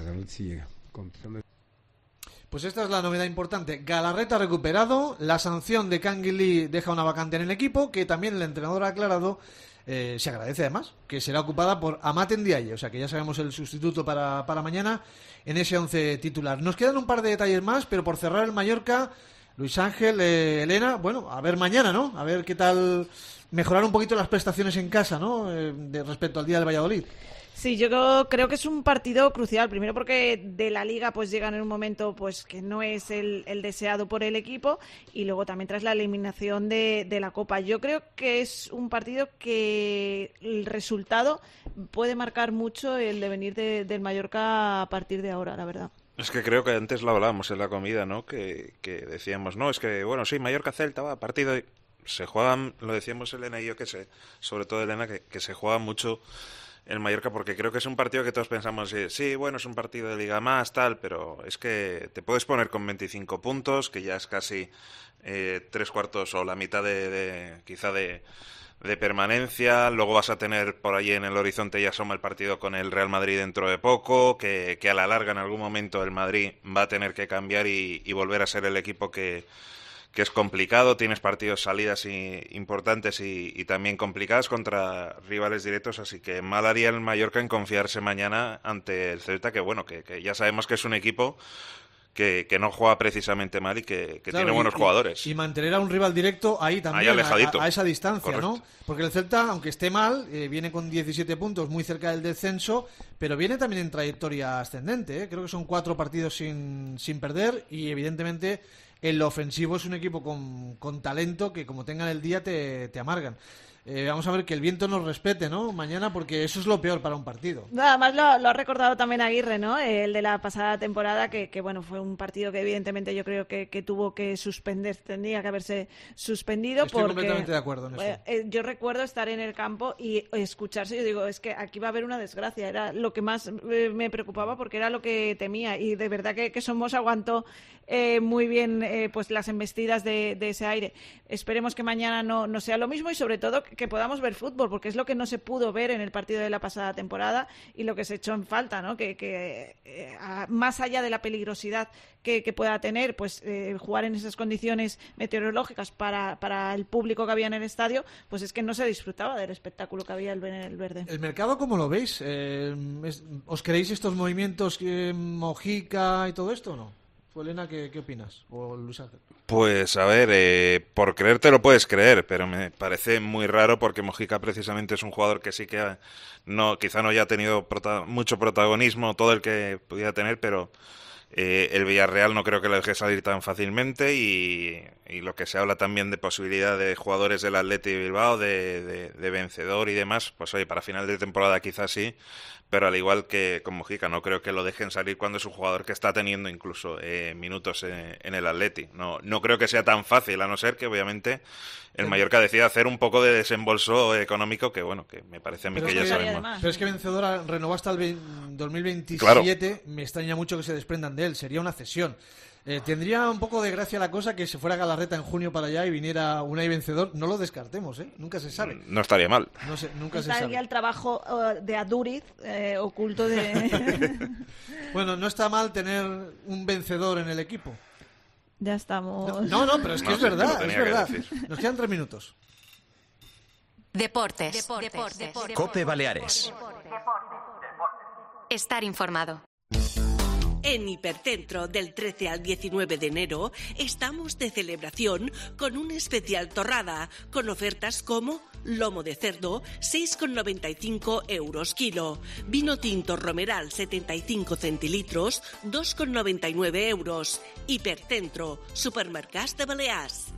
Pues esta es la novedad importante. Galarreta recuperado, la sanción de Canguilí deja una vacante en el equipo, que también el entrenador ha aclarado, se agradece además, que será ocupada por Amat Ndiaye, o sea que ya sabemos el sustituto para mañana en ese 11 titular. Nos quedan un par de detalles más, pero por cerrar el Mallorca, Luis Ángel, Elena, bueno, a ver mañana, ¿no? A ver qué tal mejorar un poquito las prestaciones en casa, ¿no? Respecto al día del Valladolid. Sí, yo creo que es un partido crucial, primero porque de la Liga pues llegan en un momento pues que no es el deseado por el equipo, y luego también tras la eliminación de la Copa. Yo creo que es un partido que el resultado puede marcar mucho el devenir del Mallorca a partir de ahora, la verdad. Es que creo que antes lo hablábamos en la comida, ¿no? Que decíamos, no, es que, bueno, sí, Mallorca-Celta, va, partido... Se juegan, lo decíamos Elena y yo, sobre todo Elena, que se juega mucho el Mallorca, porque creo que es un partido que todos pensamos, sí, bueno, es un partido de Liga más, tal, pero es que te puedes poner con 25 puntos, que ya es casi 3/4 o la mitad quizá de permanencia. Luego vas a tener por ahí en el horizonte, ya asoma el partido con el Real Madrid dentro de poco, que a la larga en algún momento el Madrid va a tener que cambiar y volver a ser el equipo que es complicado. Tienes partidos, salidas importantes y también complicadas contra rivales directos, así que mal haría el Mallorca en confiarse mañana ante el Celta, que bueno, que ya sabemos que es un equipo que no juega precisamente mal y que claro, tiene buenos jugadores. Y mantener a un rival directo ahí también, a esa distancia, correcto, ¿no? Porque el Celta, aunque esté mal, viene con 17 puntos, muy cerca del descenso, pero viene también en trayectoria ascendente, ¿eh? Creo que son 4 partidos sin perder y evidentemente en lo ofensivo es un equipo con talento que como tengan el día te amargan. Vamos a ver que el viento nos respete, ¿no? Mañana, porque eso es lo peor para un partido. Nada más lo ha recordado también Aguirre, ¿no? El de la pasada temporada, que bueno, fue un partido que evidentemente yo creo que tuvo que suspender, tendría que haberse suspendido. Estoy completamente de acuerdo en eso. Yo recuerdo estar en el campo y escucharse, yo digo, es que aquí va a haber una desgracia. Era lo que más me preocupaba porque era lo que temía y de verdad que Somos aguantó muy bien pues las embestidas de ese aire. Esperemos que mañana no sea lo mismo y sobre todo que podamos ver fútbol, porque es lo que no se pudo ver en el partido de la pasada temporada y lo que se echó en falta, ¿no? Que más allá de la peligrosidad que pueda tener, pues jugar en esas condiciones meteorológicas para el público que había en el estadio, pues es que no se disfrutaba del espectáculo que había en el verde. ¿El mercado cómo lo veis? ¿Os creéis estos movimientos Mojica y todo esto o no? Elena, ¿qué opinas? ¿O Luis Ángel? Pues a ver, por creerte lo puedes creer, pero me parece muy raro porque Mojica precisamente es un jugador que sí que quizá no haya tenido mucho protagonismo, todo el que pudiera tener, pero el Villarreal no creo que lo deje salir tan fácilmente y lo que se habla también de posibilidad de jugadores del Athletic Bilbao, de Vencedor y demás, pues oye, para final de temporada quizás sí, pero al igual que con Mojica no creo que lo dejen salir cuando es un jugador que está teniendo incluso minutos en el Athletic. No creo que sea tan fácil, a no ser que obviamente el Mallorca decida hacer un poco de desembolso económico, que bueno, que me parece a mí que ya sabemos. Pero es que Vencedor renovó hasta el 2027, claro. Me extraña mucho que se desprendan de él, sería una cesión. Tendría un poco de gracia la cosa que se fuera Galarreta en junio para allá y viniera Unai Vencedor. No lo descartemos, nunca se sabe. No estaría mal. No sé, nunca se sabe. El trabajo de Aduriz, oculto de... Bueno, no está mal tener un vencedor en el equipo. Ya estamos... No, pero es que es verdad, es verdad. Nos quedan 3 minutos. Deportes. COPE Baleares. Estar informado. En Hipercentro, del 13 al 19 de enero, estamos de celebración con una especial torrada, con ofertas como lomo de cerdo, 6,95 euros kilo, vino tinto Romeral, 75 centilitros, 2,99 euros. Hipercentro, supermercats de Balears.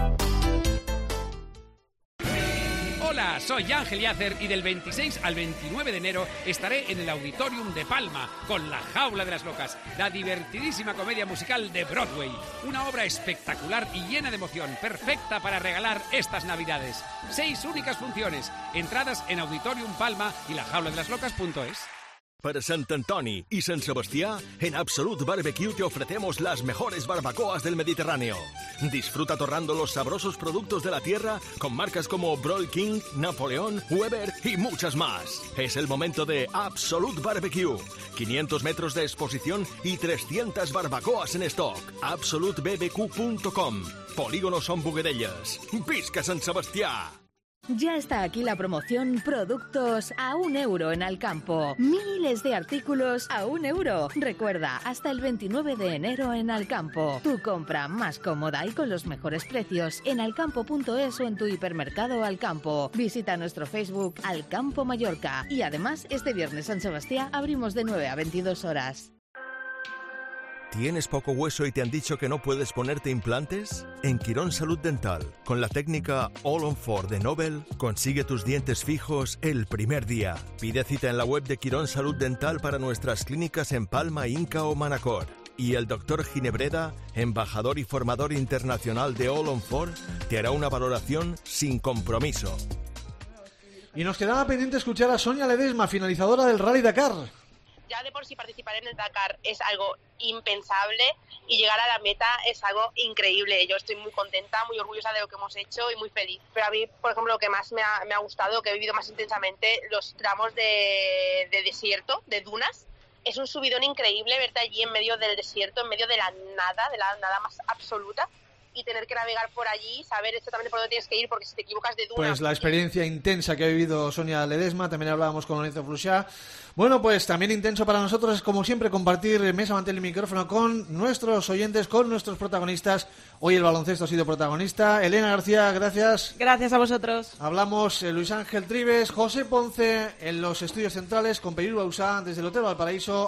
Hola, soy Ángel Yacer y del 26 al 29 de enero estaré en el Auditorium de Palma con La Jaula de las Locas, la divertidísima comedia musical de Broadway. Una obra espectacular y llena de emoción, perfecta para regalar estas Navidades. 6 únicas funciones, entradas en Auditorium Palma y lajauladelaslocas.es. Para Sant Antoni y San Sebastián, en Absolut Barbecue te ofrecemos las mejores barbacoas del Mediterráneo. Disfruta torrando los sabrosos productos de la tierra con marcas como Broil King, Napoleón, Weber y muchas más. Es el momento de Absolut Barbecue. 500 metros de exposición y 300 barbacoas en stock. absolutbbq.com. Polígono Son Buguedellas. ¡Visca Sant Sebastián! Ya está aquí la promoción Productos a 1 euro en Alcampo. Miles de artículos a 1 euro. Recuerda, hasta el 29 de enero en Alcampo. Tu compra más cómoda y con los mejores precios en alcampo.es o en tu hipermercado Alcampo. Visita nuestro Facebook Alcampo Mallorca. Y además, este viernes San Sebastián abrimos de 9 a 22 horas. ¿Tienes poco hueso y te han dicho que no puedes ponerte implantes? En Quirón Salud Dental, con la técnica All on 4 de Nobel, consigue tus dientes fijos el primer día. Pide cita en la web de Quirón Salud Dental para nuestras clínicas en Palma, Inca o Manacor. Y el Dr. Ginebreda, embajador y formador internacional de All on 4, te hará una valoración sin compromiso. Y nos quedaba pendiente escuchar a Sonia Ledesma, finalizadora del Rally Dakar. ya de por sí participar en el Dakar es algo impensable y llegar a la meta es algo increíble. Yo estoy muy contenta, muy orgullosa de lo que hemos hecho y muy feliz. Pero a mí, por ejemplo, lo que más me ha gustado, que he vivido más intensamente, los tramos de desierto, de dunas. Es un subidón increíble verte allí en medio del desierto, en medio de la nada más absoluta, y tener que navegar por allí, saber exactamente por dónde tienes que ir, porque si te equivocas de dunas... Pues la experiencia intensa que ha vivido Sonia Ledesma, también hablábamos con Lorenzo Fluxá. Bueno, pues también intenso para nosotros es, como siempre, compartir mesa, mantel y micrófono con nuestros oyentes, con nuestros protagonistas. Hoy el baloncesto ha sido protagonista. Elena García, gracias. Gracias a vosotros. Hablamos Luis Ángel Tribes, José Ponce en los estudios centrales, con Pedir Bausá desde el Hotel Valparaíso.